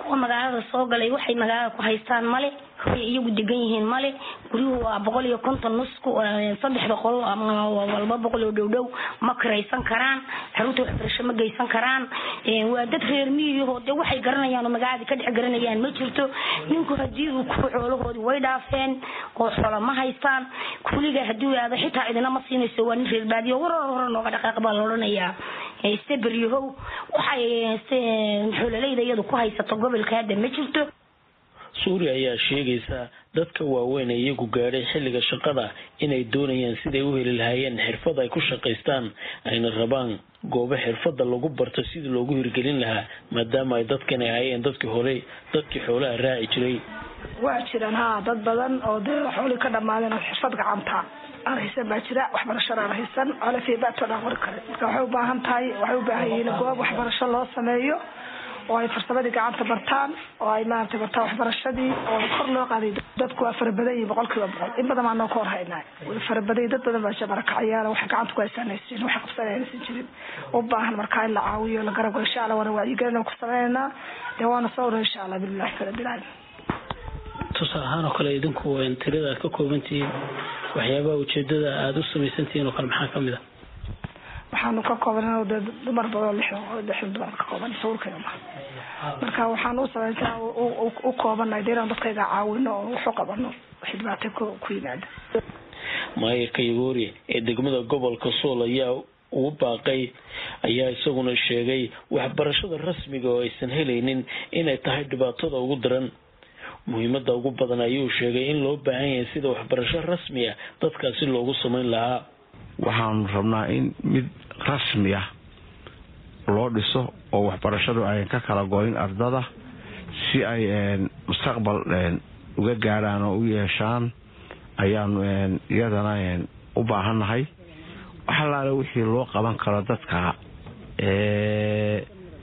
kuwa magaalada soo galay waxay magaalada ku haystaan male hoy iyagu degan yihiin male guriyuhu waa boqol iyo konton nusku saddex boqol ama walba boqol oo dhowdhow ma kiraysan karaan xarunta waxbarasho ma geysan karaan waa dad reer miyigo de waxay garanayaan oo magaalada ka dhex garanayaan ma jirto ninku hadii uu ku xoolahoodii way dhaafeen oo xoolo ma haystaan kuliga hadii aad xitaa idina ma siinayso waa nin reer baadiyo warar hore nooga dhaqaaq baa la oranayaa istabriyo waxay xoolalayda iyadu ku haysato gobolka hadda ma jirto. Suuriya ayaa sheegaysa dadka waaweyn ee iyagu gaadhay xilliga shaqada inay doonayaan siday u heli lahaayeen xirfad ay ku shaqaystaan ayna rabaan goobo xirfada lagu barto sidii loogu hirgelin lahaa maadaama ay dadkan ay hayeen dadkii hore dadkii xoolaha raaci jiray. waa jiraan ha dad badan oo xoolo ka dhamaadeen xirfad gacanta araysan baa jira waxbarasho araysan ala fi baato dhaqor kale marka waxay u baahan tahay waxay u baahan yihiin goob waxbarasho loo sameeyo oo ay farsamada gacanta bartaan oo ay maanta bartaan waxbarashadii oo kor loo qaaday dadku waa farabaday boqolkiiba boqol in badan aan ka horhaynaa way farabaday dad badan baa shabarakacayaal wax gacanta ku haysanaysiin wax qabsanaysiin jirin u baahan markaa in la caawiyo la garab insha Allah wana wacyigelin ku sameeynaa deewaana soo insha Allah billahi rabbil tusaalahaan oo kale idinku waa tirada ka koobantii waxyaabaha ujeedada aad u samaysantiin oo kale maxaa kamid ah waxaanu ka koobanaa dumar badan lixdan dumar ka kooban suurkeena marka waxaan u sameynaa u koobanay deeran dadkayga caawino oo wax u qabano xidbaatay ku yimaada maayirka Yagori ee degmada gobolka Sool ayaa uu baaqay ayaa isaguna sheegay waxbarashada rasmiga oo aysan helaynin inay tahay dhibaatada ugu daran muhiimada ugu badan ayuu sheegay in loo baahan yahay sida waxbarasho rasmi ah dadkaasi loogu sameyn lahaa. waxaan rabnaa in mid rasmi ah loo dhiso oo waxbarashadu ay ka kala gooyin ardada si ay mustaqbal uga gaaraan oo u yeeshaan ayaanu iyadana u baahanahay waxa la wixii loo qaban karo dadka ee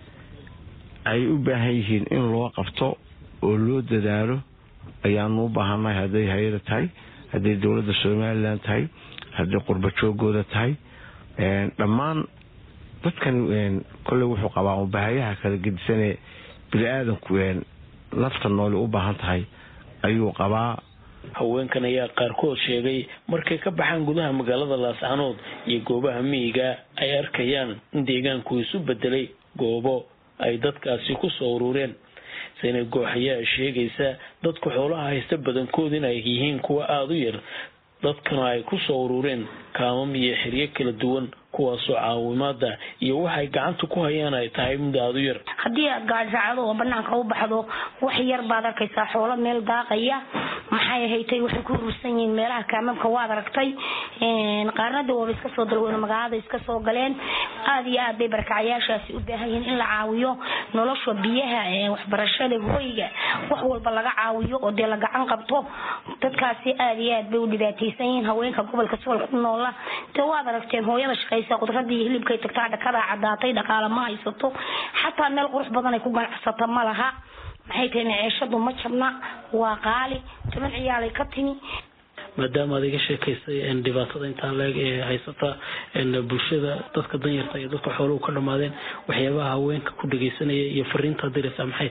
ay u baahan yihiin in loo qabto oo loo dadaalo ayaanu u baahanahay haday hay'ad tahay haday dawladda Soomaaliland tahay haddii qurba joogooda tahay een dhamaan dadkan een kulli wuxuu qabaa u baahayaha kala gedisanay bini'aadanku een nafta nool u baahan tahay ayuu qabaa. haweenkan ayaa qaarkood sheegay markay ka baxaan gudaha magaalada Laascaanood iyo goobaha miyiga ay arkayaan in deegaanku isu bedelay goobo ay dadkaasi ku soo urureen. sayna gooxaya sheegaysa dadku xoolaha haysta badankood in ay yihiin kuwa aad u yar dadkana ay ku soo urureen kaamam iyo xiriyo kala duwan kuwaasoo caawimaada iyo waxay gacanta ku hayaan ay tahay mid aad u yar. haddii aad gaajacdo oo banaanka u baxdo wax yar baad arkaysaa xoolo meel daaqaya maxay haytay waxay ku ruusan yihiin meelaha kaamamka waad aragtay een qaarnada oo iska soo dalweyna magaalada iska soo galeen aad iyo aad bay barakacayaashaasi u baahan yihiin in la caawiyo nolosha biyaha ee waxbarashada hoyga wax walba laga caawiyo oo dee la gacan qabto dadkaasi aad iyo aad bay u dhibaataysan yihiin haweenka gobolka Sool ku nool te waad aragteen hooyada shaqaysa qudradii hilibkay tagtaa dhakada cadaatay dhaqaale ma haysato xataa meel qurux badan ay ku ganacsato ma laha maxay tahay neeshadu ma jabna waa qaali toban ciyaalay ka timi maadaama aad iga sheekaysay in dhibaatada inta leeg ee haysata in bulshada dadka danyarta iyo dadka xooluhu ka dhamaadeen waxyaabaha haweenka ku dhageysanaya iyo fariinta diraysa maxay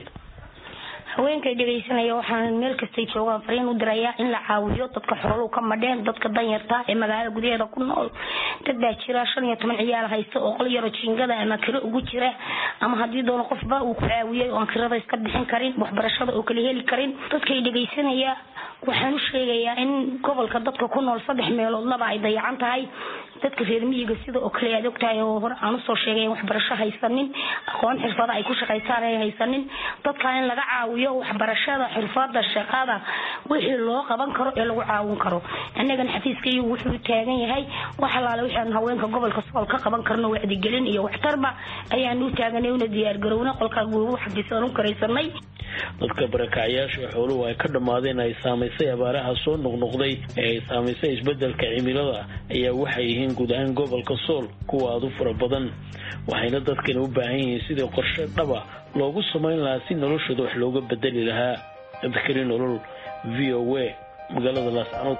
haweenka dhageysanaya waxaan meel kasta joogaan fariin u dirayaa in la caawiyo dadka xooluhu ka madheen dadka danyarta ee magaalada gudaheeda ku nool dad baa jira shan iyo toban ciyaal haysta oo qol yar jiingada ama kiro ugu jira ama hadii doon qofba uu ku caawiyay oo kirada iska bixin karin waxbarashada oo kala heli karin dadka dhageysanaya waxaan u sheegayaa in gobolka dadka ku nool saddex meelood laba ay dayacan tahay dadka reer miyiga sida oo kale aad ogtahay oo hor aan soo sheegay waxbarasho haysanin aqoon xirfad ay ku shaqeeyaan ay haysanin dadka in laga caawiyo waxbarashada xirfadda shaqada wixii loo qaban karo ee lagu caawin karo annaga xafiiskii wuxuu taagan yahay waxa la wixii haweenka gobolka Sool ka qaban karno wacdi gelin iyo waxtarba ayaan u taaganay una diyaar garowna qolka guugu xafiisan u kareysanay dadka barakacayaasha xooluhu ay ka dhamaadeen ay saameysay abaaraha soo noqnoqday ee ay saameysay isbedelka cimilada ayaa waxay yihiin guud ahaan gobolka Sool kuwa aad u fara badan waxayna dadkan u baahan yihiin sidii qorshe dhaba loogu sameyn lahaa si noloshooda wax looga bedeli lahaa. Abdikariin Nolol V O A magaalada Laascaanood.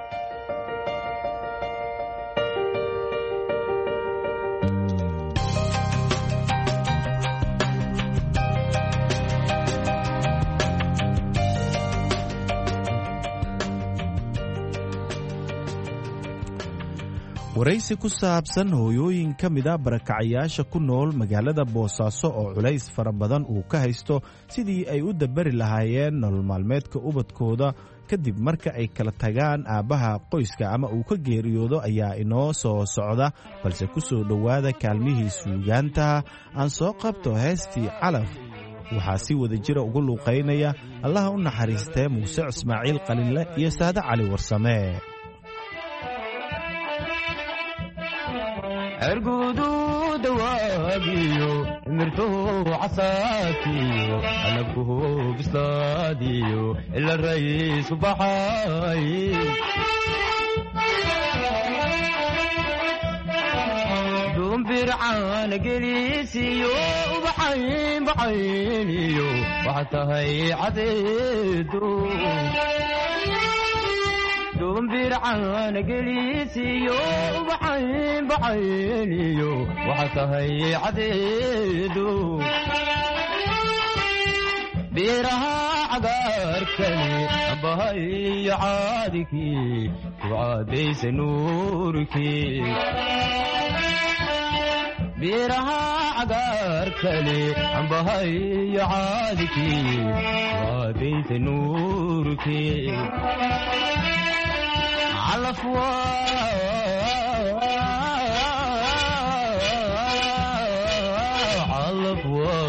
waraysi ku saabsan hooyooyin ka mid a barakacayaasha ku nool magaalada boosaaso oo culays fara badan uu ka haysto sidii ay u dabari lahaayeen nolol maalmeedka ubadkooda kadib marka ay kala tagaan aabbaha qoyska ama uu ka geeriyoodo ayaa inoo soo socda balse ku soo dhowaada kaalmihii suugaanta aan soo qabto heestii calaf waxaa si wada jira ugu luuqaynaya allaha u naxariistee muuse ismaaciil qalinle iyo saade cali warsame. ergudu dawaagiyo mirtuu casaatiyo anabkuhu bislaadiyo ila rayiisu baxay dumbircaan gelisiyo ubaxayn baxayniyo waxa tahay cadeedu dumbircaan gelisiyo ubaxayn baxayniyo waxa tahay cadeedu beeraha cagaarkani bahayo caadikii ku caadaysa nuurkii beeraha cagaarkani bahayo caadikii ku caadaysa nuurkii علفوا علفوا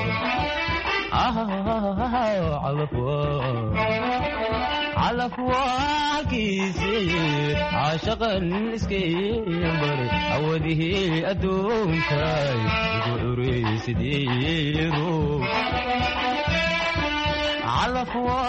علفوا علفوا كيسي عاشقا اسكيمبر عوده أدونكاي يدعوري سديرو علفوا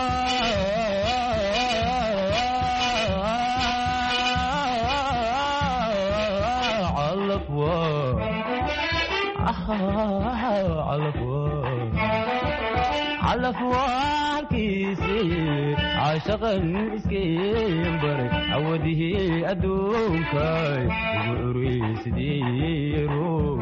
علفوا كيسي عاشقا اسكيمبر عوده أدونكاي يدعوري سديرو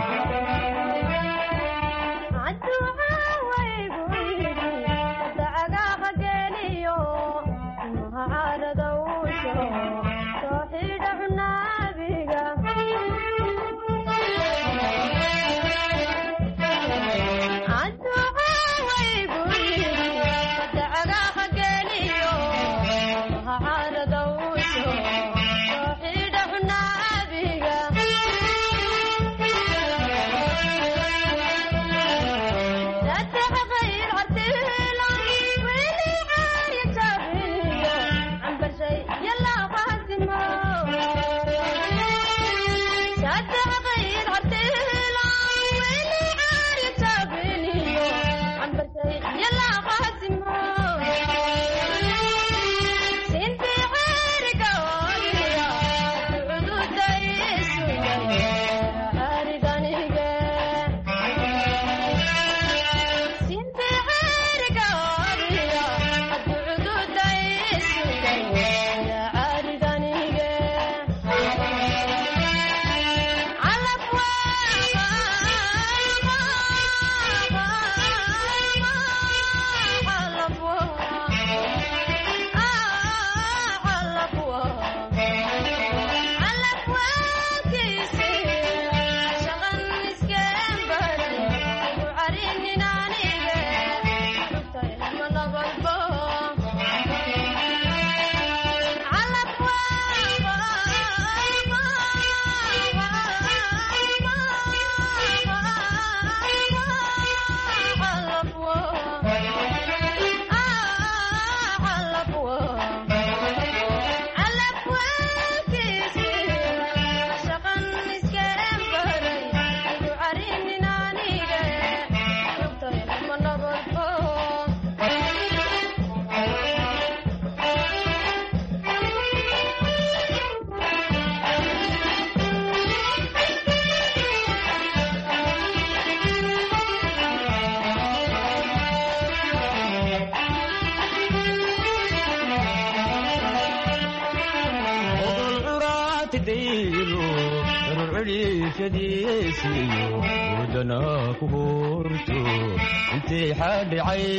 ودنا كبرتو انتي حالي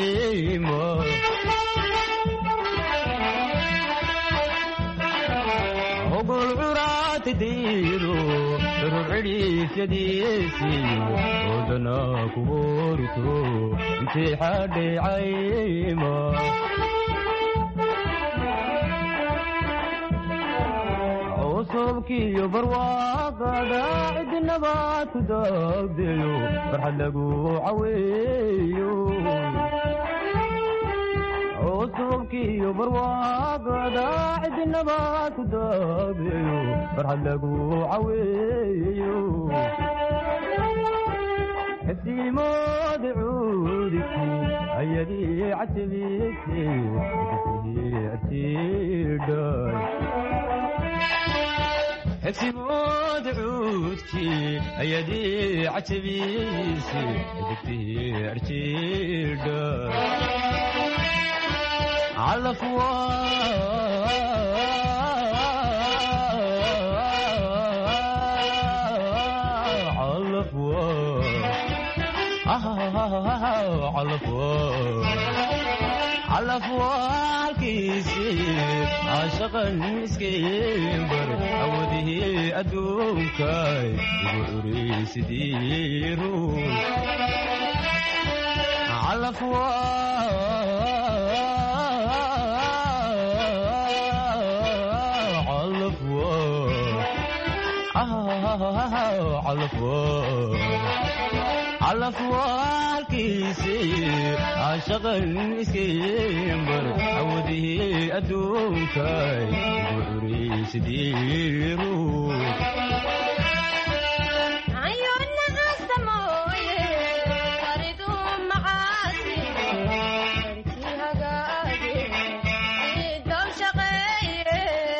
عيمة هقول عرات تديرو رعريف يديسي ودنا كورتو انتي حادي عيما عصبكي برواقة داعد النبات داوديو فرحلقو عويو عصبكي برواقة داعد النبات داوديو فرحلقو عويو حسي مود عودك أيدي عتبيتي عتيداي حسي مود عودكي أيدي عتبيتي عتيداي على فواه على فواه على فواه على فواه كيسي عاشقا مسكين بر عوده أدوكاي يقولي سديرو على فواه على فوق على فوق كيسي عاشق المسكين بر عوده أدوكاي يقولي سديرو عيوننا السماوية وردوا معاسي تركيها قادي يدوم شقية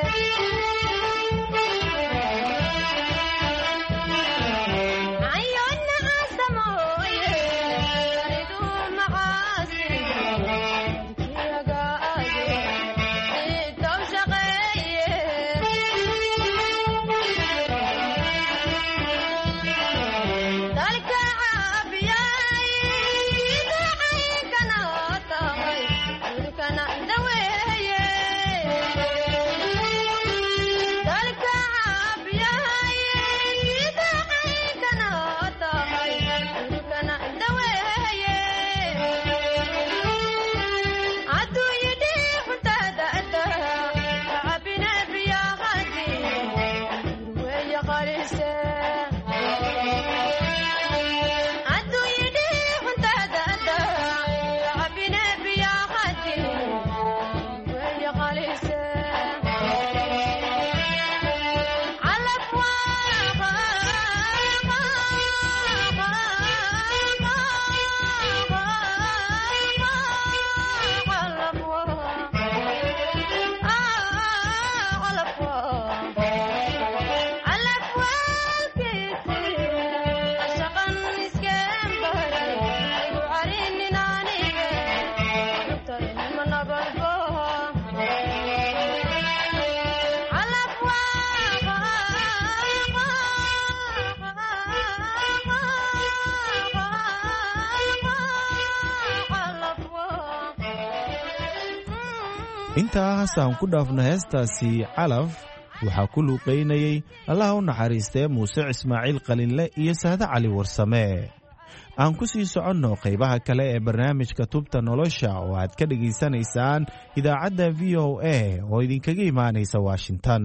intaas aan ku dhaafno heestaasi calaf waxaa ku luuqaynayay allaha u naxariistee muuse ismaaciil qalinle iyo saade cali warsame aan ku sii soconno qaybaha kale ee barnaamijka tubta nolosha oo aad ka dhegaysanaysaan idaacadda v o a oo idinkaga imaanaysa washington.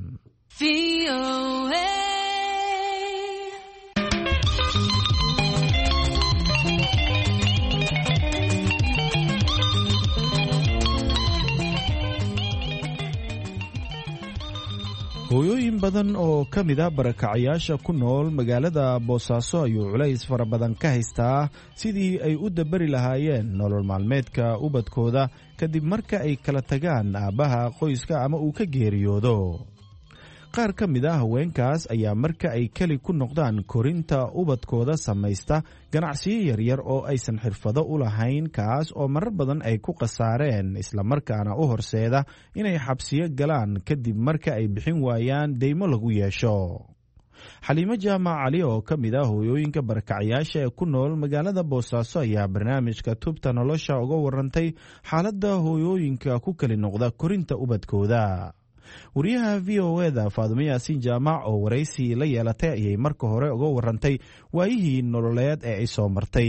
hooyooyin badan oo ka mid a barakacayaasha ku nool magaalada boosaaso ayuu culays fara badan ka haystaa sidii ay u dabari lahaayeen nolol maalmeedka ubadkooda kadib marka ay kala tagaan aabbaha qoyska ama uu ka geeriyoodo. qaar ka mid ah haweenkaas ayaa marka ay keli ku noqdaan korinta ubadkooda samaysta ganacsiyo yaryar oo aysan xirfado u lahayn, kaas oo marar badan ay ku khasaareen islamarkaana u horseeda inay xabsiyo galaan kadib marka ay bixin waayaan deymo lagu yeesho. xaliimo jaamac cali oo ka mid ah hooyooyinka barakacyaasha ee ku nool magaalada boosaaso ayaa barnaamijka tubta nolosha uga warantay xaaladda hooyooyinka ku keli noqda korinta ubadkooda. wariyaha v o eda faadumo yaasiin jaamac oo waraysi la yeelatay ayay marka hore uga warantay waayihii nololeed ee ay soo martay.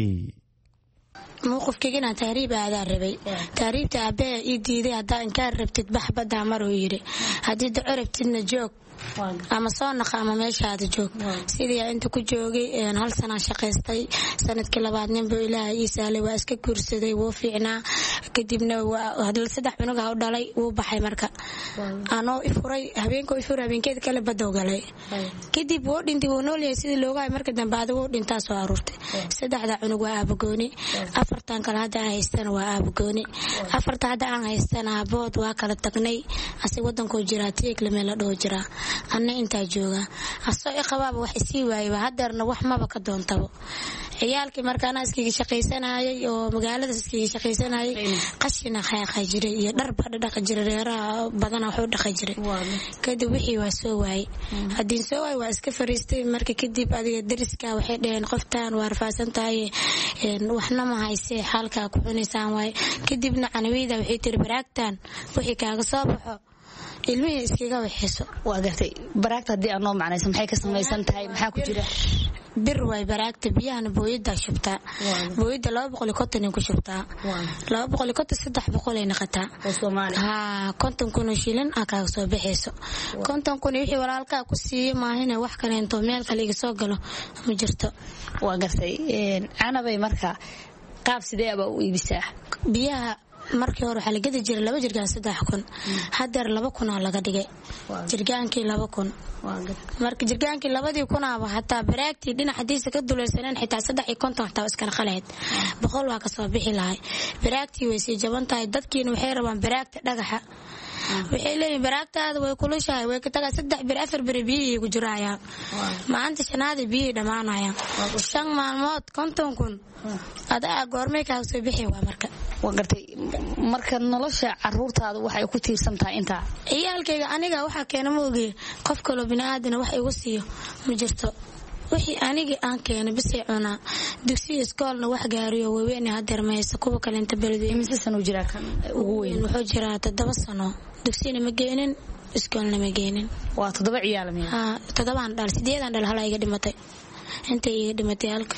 mowqifkaygana tahriib aadaa rabay tahriibta aabbaha ii diiday haddaa inkaan rabtid bax baddaa maruu yidhi haddii daco rabtidna joog ama soo naqa ama meeshaada joog sidii inta ku joogay hal sanaa shaqaystay sanadkii labaad ninbuu ilaahay ii sahlay waa iska guursaday wuu fiicnaa kadibna saddex cunuga u dhalay wuu baxay marka anoo ifuray habeenkoo ifuray habeenkeeda kale badow galay kadib wuu dhintay wuu noolyahay sidii loogahay marka dambe adigu wuu dhintaa soo aruurtay saddexda cunug waa aabagooni afartan kale hadda aan haystana waa aabagooni afarta hadda aan haystana aabood waa kala tagnay asig wadankoo jiraa tiyegle meel la dhoo jiraa anna intaa jooga asoo i qabaaba wax isii waayaba hadeerna wax maba ka doontabo ciyaalkii markaana iskiga shaqaysanayay oo magaalada iskiga shaqaysanayay qashina xaaqay jiray iyo dharba dhaqi jiray reeraha badan wuxuu dhaqi jiray kadib wixii waa soo waayay hadii soo waayay waa iska fariistay marka kadib adiga dariska waxay dhaheen qoftaan waa rafaasan tahay een waxna ma haysay xaalka ku cunaysan waay kadibna canawida waxay tiri baraagtaan wixii kaaga soo baxo ilmihii iskaga waxayso waa gartay baraagta hadii aan noo macnaysan maxay ka samaysan tahay maxaa ku jira bir way baraagta biyahana booyada shubtaa booyada laba boqol iyo konton ku shubtaa laba boqol iyo konton saddex boqol ay noqotaa Soomaali ha konton kun oo shilin aka soo bixayso konton kun wixii walaalka ku siiyay maahina wax kale inta meel kale iga soo galo ma jirto waa gartay een anabay marka qaab sidee aba u iibisaa biyaha markii hore waxa la gadi jiray laba jirgaan saddex kun hadeer laba kun oo laga dhigay jirgaankii laba kun markii jirgaankii labadii kun aba hataa baraagtii dhinaciisa ka dulaysaneen xitaa saddex iyo konton taa iska qaleed boqol waa ka soo bixi lahay baraagtii way sii jaban tahay dadkiina waxay rabaan baraagta dhagaxa waxay leeyihiin baraagtaada way kulushahay way ka tagaa saddex bir afar bir biyo ku jiraayaan maanta shanaada biyo dhamaanayaan shan maalmood konton kun adaa goormay ka soo bixi waa marka waa gartay marka nolosha caruurtaada waxay ku tiirsan tahay inta ciyaalkayga aniga waxa keena moogi qof kale bini'aadan wax igu siiyo ma jirto wixii aniga aan keenay bisay cuna dugsi iskoolna wax gaariyo weyn hadeer maysa kuwa kale inta balad imise sano jira kan ugu weyn wuxuu jiraa toddoba sano dugsiina ma geenin iskoolna ma geenin waa toddoba ciyaal ma ha toddobaan dhal sideedan dhal hala iga dhimatay inta iga dhimatay halka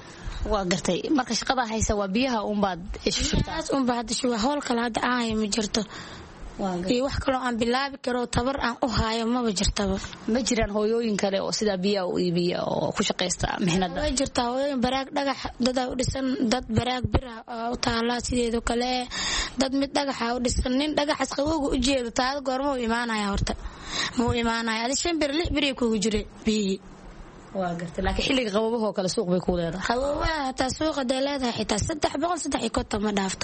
waa gartay marka shaqada haysa waa biyaha uun baad ishubtaa uun baad ishubaa howl kale hadda aan ma jirto iyo wax kale aan bilaabi karo tabar aan u haayo ma jirtaba ma jiraan hooyooyin kale oo sida biyaha u iibiya oo ku shaqeysta mihnada way jirtaa hooyooyin baraag dhagax dad u dhisan dad baraag bir u taala sideedo kale dad mid dhagax u dhisan nin dhagax qabowga u jeedo taada goormo u imaanaya horta ma u imaanaya adi shan bir lix bir kugu jiray biyi waa gartay laakiin xilliga qabowga kale suuq bay ku leedahay qabowga taa suuqa leedahay xitaa saddex boqol saddex iyo konton ma dhaafto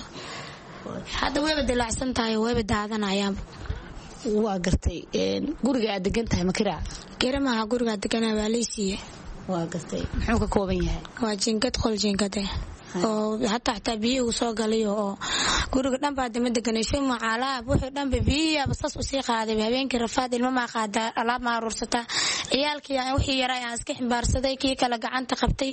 hadda wayba dilaacsan tahay wayba daadanayaan waa gartay een guriga aad degan tahay makira kiramaha guriga degan waa leesiye waa gartay muxuu ka kooban yahay waa jinkad qol jinkad oo hatta hatta biyo soo galayo oo guriga dhan baa dama deganayso macaalaab wuxuu dhan biyo basas u sii qaaday habeenkii rafaad ilmo ma qaada alaab ma aruursata ciyaalkii aan wixii yaray aan iska ximbaarsaday kii kala gacanta qabtay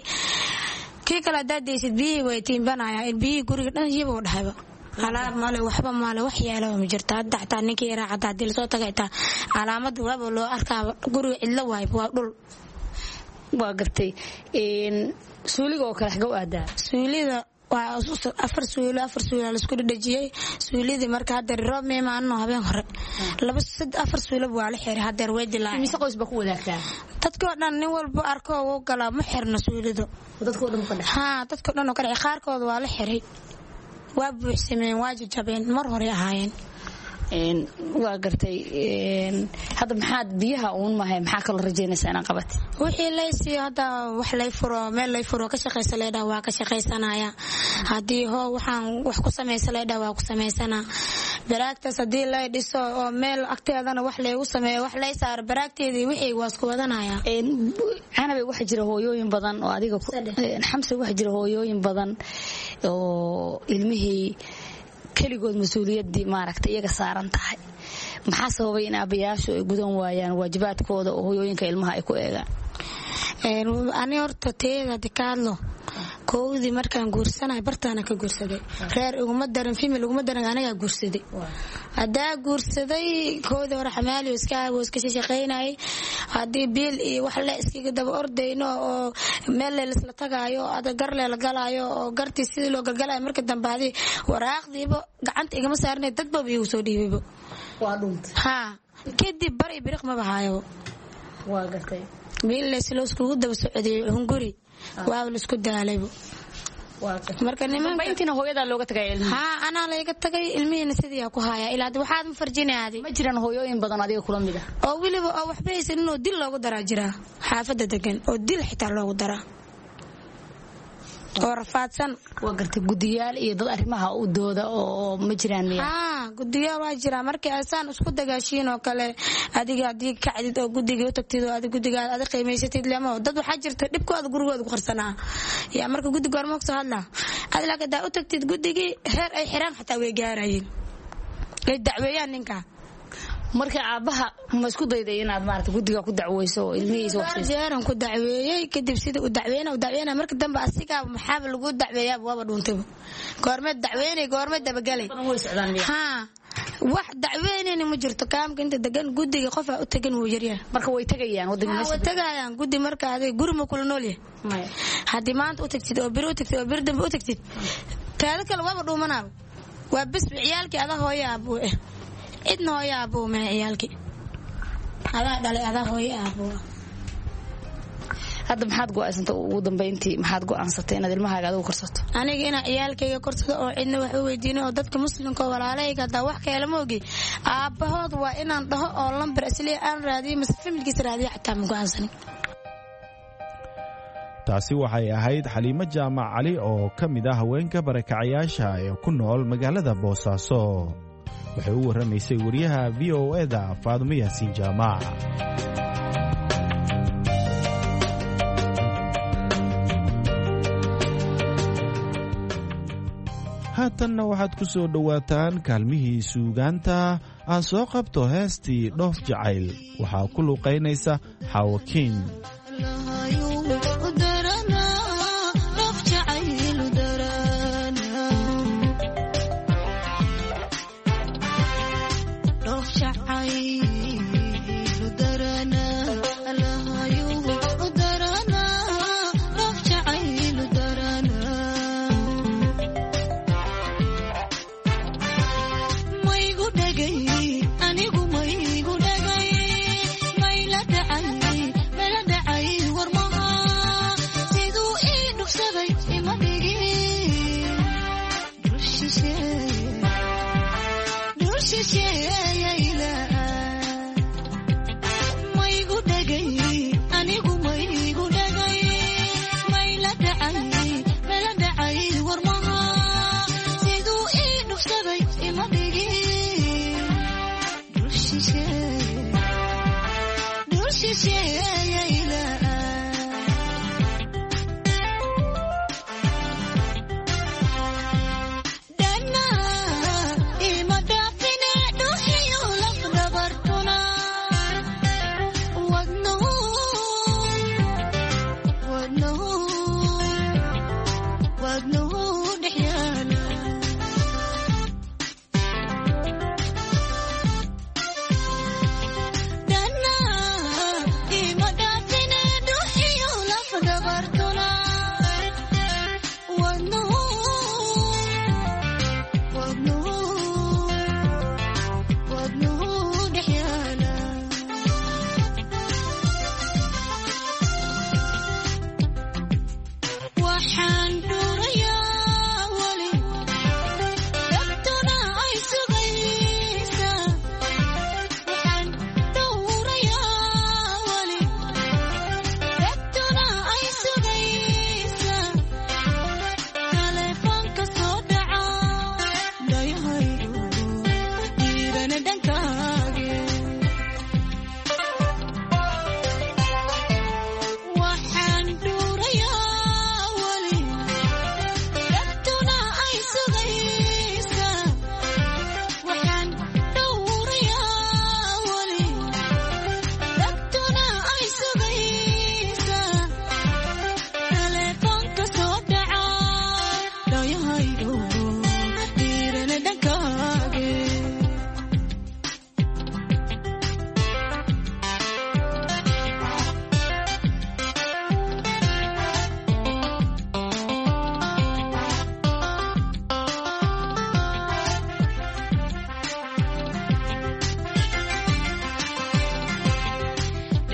kii kala daadaysid biyo way tiimbanaya biyo guriga dhan yibo dhahaba alaab male waxba male wax yaalo ma jirto hadda taa ninkii yaraa hadda dil soo tagayta calaamad waaba loo arkaa guriga cidla waay waa dhul waa gartay een suuliga oo kale xaga u aadaa suulida waa afar suulo afar suulo la isku dhajiyay suulidii marka hadda roob meemaano habeen hore laba sad afar suulo waa la xiray hadda way dilaa mise qoys ba ku wadaagtaa dadka dhan nin walba arko oo gala ma xirna suulido dadka dhan ka ha dadka dhan oo kale qaarkood waa la xiray waa buuxsameen waa jabeen mar hore ahaayeen een waa gartay een hadda maxaad biyaha uun mahay maxaa kala rajeynaysaa inaan qabat wixii leeysi hadda wax lay furo meel lay furo ka shaqeysan leedahay waa ka shaqeysanaya hadii hoo waxaan wax ku sameeysan leedahay waa ku sameeysana baraagtaas hadii la dhiso oo meel agteedana wax leegu sameeyo wax lay saar baraagteedii wixii waa isku wadanaya een anabay waxa jira hooyooyin badan oo adiga xamse waxa jira hooyooyin badan oo ilmihii kaligood mas'uuliyadii maaragtay iyaga saaran tahay maxaa sababay in aabayaashu ay gudan waayaan waajibaadkooda oo hooyooyinka ilmaha ay ku eegaan een ani horta teeda dikaadlo koowdii markaan guursanay bartaana ka guursaday reer uguma daran family uguma daran aniga guursaday hadaa guursaday koodii hore xamaali iska iska shaqeynay hadii biil iyo wax la iskiga daba ordayno oo meel la isla tagaayo ada gar la galaayo oo gartii sidii loo galgalay marka dambaadi waraaqdiiba gacanta igama saarnay dad baba igu soo dhiibay waa dhunt ha kadib bari biriq ma bahaayo waa gartay biil la isla isku daba socday hunguri waa la isku daalaybo marka nimanka intina hooyada looga tagay ilmaha ha ana laga tagay ilmihiina sidii ku haya ilaa waxaad ma farjinaadi ma jiraan hooyooyin badan adiga kula mid ah oo waliba oo waxba haysan inuu dil loogu daraa jira xaafada degan oo dil xitaa loogu daraa oo rafaadsan waa gartay gudiyaal iyo dad arrimaha u dooda oo ma jiraan miya ha gudiyaal waa jira markii asaan isku dagaashiin oo kale adiga hadii ka cadid oo gudiga u tagtid oo adiga gudiga aad qiimeysatid lama dad waxa jirta dhibkooda gurigooda ku qarsanaa yaa marka gudiga goorma ku soo hadlaa aad la gadaa u tagtid gudigi heer ay xiraan xataa way gaarayeen ay dacweeyaan ninka marka aabaha ma isku dayday inaad maartay gudiga ku dacweyso ilmihiisa wax jeeran ku dacweeyay kadib sida u dacweeyna u dacweeyna marka dambe asiga maxaab lagu dacweeyaa waba dhuuntay goorma dacweynay goorma dabagalay ha wax dacweynayna ma jirto kaamka inta degan gudiga qof u tagan uu yaryahay marka way tagayaan wadada meesha way tagayaan gudi marka aday guri ma kula nool yahay hadii maanta u tagtid oo bir u tagtid oo bir dambe u tagtid taada kale waba dhuumanaa waa bis ciyaalkii ada hooyo aabuu eh idna hooyo aabuu ma ciyaalkii adaa dhalay adaa hooyo aabuu hadda maxaad go'aansatay ugu dambeyntii maxaad go'aansatay inaad ilmahaaga adigu korsato aniga ina ciyaalkayga korsado oo cidna wax u weydiino oo dadka muslimka walaalayga hada wax kale ma ogi aabahood waa inaan dhaho oo lambar isli aan raadiyo mas familkiisa raadiyo xataa ma go'aansan taasi waxay ahayd Xaliimo Jaamac Cali oo ka mid ah haweenka barakacayaasha ee ku nool magaalada Boosaaso waxay u waramaysay wariyaha V O A da Faadimo Yaasiin Jaamac haatanna waxaad ku soo dhowaataan kaalmihii suugaanta aan soo qabto heestii dhoof jacayl waxaa ku luuqaynaysa Xaawakiin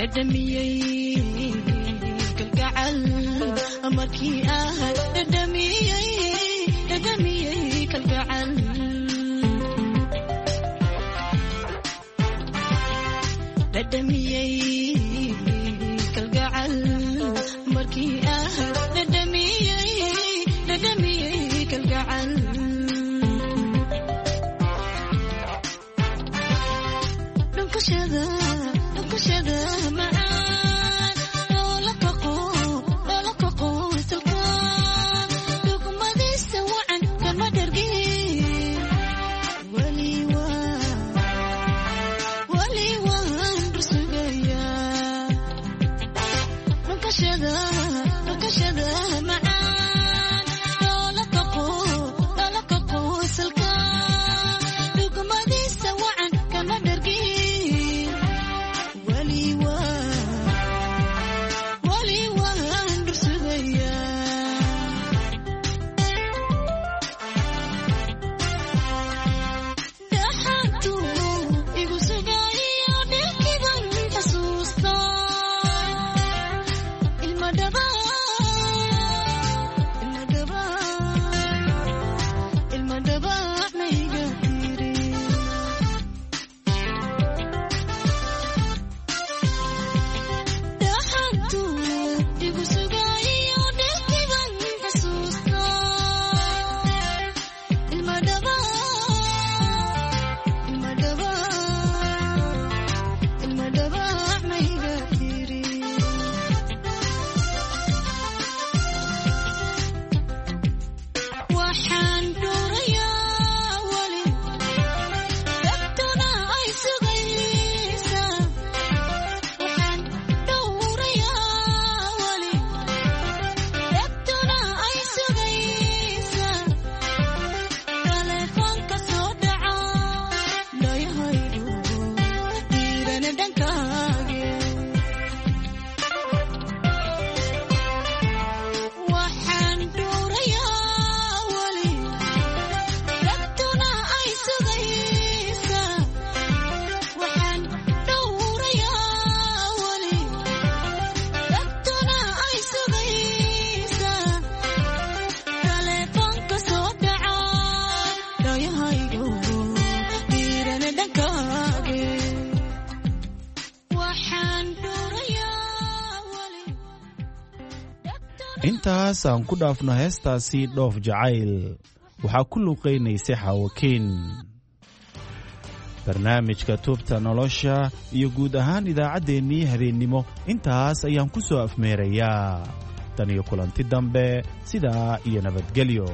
dhadhamiyey kalgacal markii ah dhadhamiyey dhadhamiyey kalgacal dhadhamiyey kalgacal markii ah dhadhamiyey dhadhamiyey kalgacal dhunkashada dhunkashada macaan oo la kaqo oo la kaqo salka dhugmadiisa wacan kama dhargin wali waa wali waan rusugayaa dhunkashada dhunkashada macaan oo la kaqo oo la kaqo salka dhugmadiisa wacan kama dhargin wali waa wali waan rusugayaa dhaxantu igu sugayo dhilkiban xasuusta ilma dhaba ilma dhaba ilma dhaba mayga tiri dhaxantu igu sugayo dhilkiban xasuusta ilma dhaba ilma dhaba ilma dhaba mayga tiri waxaan doorayaa wali dadtuna ay sugaysaa waxaan dhowrayaa wali dadtuna ay sugaysaa taleefoonka soo dhaca dhayahaydu diirana dhankaage waxaan dhowrayaa wali dadtuna ay sugaysaa waxaan dhowrayaa wali dadtuna ay sugaysaa taleefoonka soo dhaca dhayahaydu diirana dhankaage waxaan dhowrayaa wali intaas aan ku dhaafno heestaasi dhoof jacayl waxaa ku luuqaynaysay xaawakiin barnaamijka tubta nolosha iyo guud ahaan idaacaddeenii habeennimo intaas ayaan ku soo afmeerayaa tan iyo kulanti dambe sidaa iyo nabadgelyo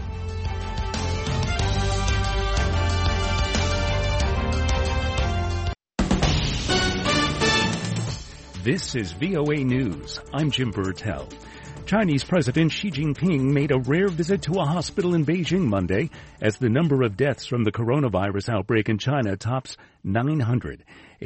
This is V O A News. I'm Jim Burtell. Chinese President Xi Jinping made a rare visit to a hospital in Beijing Monday as the number of deaths from the coronavirus outbreak in China tops nine hundred.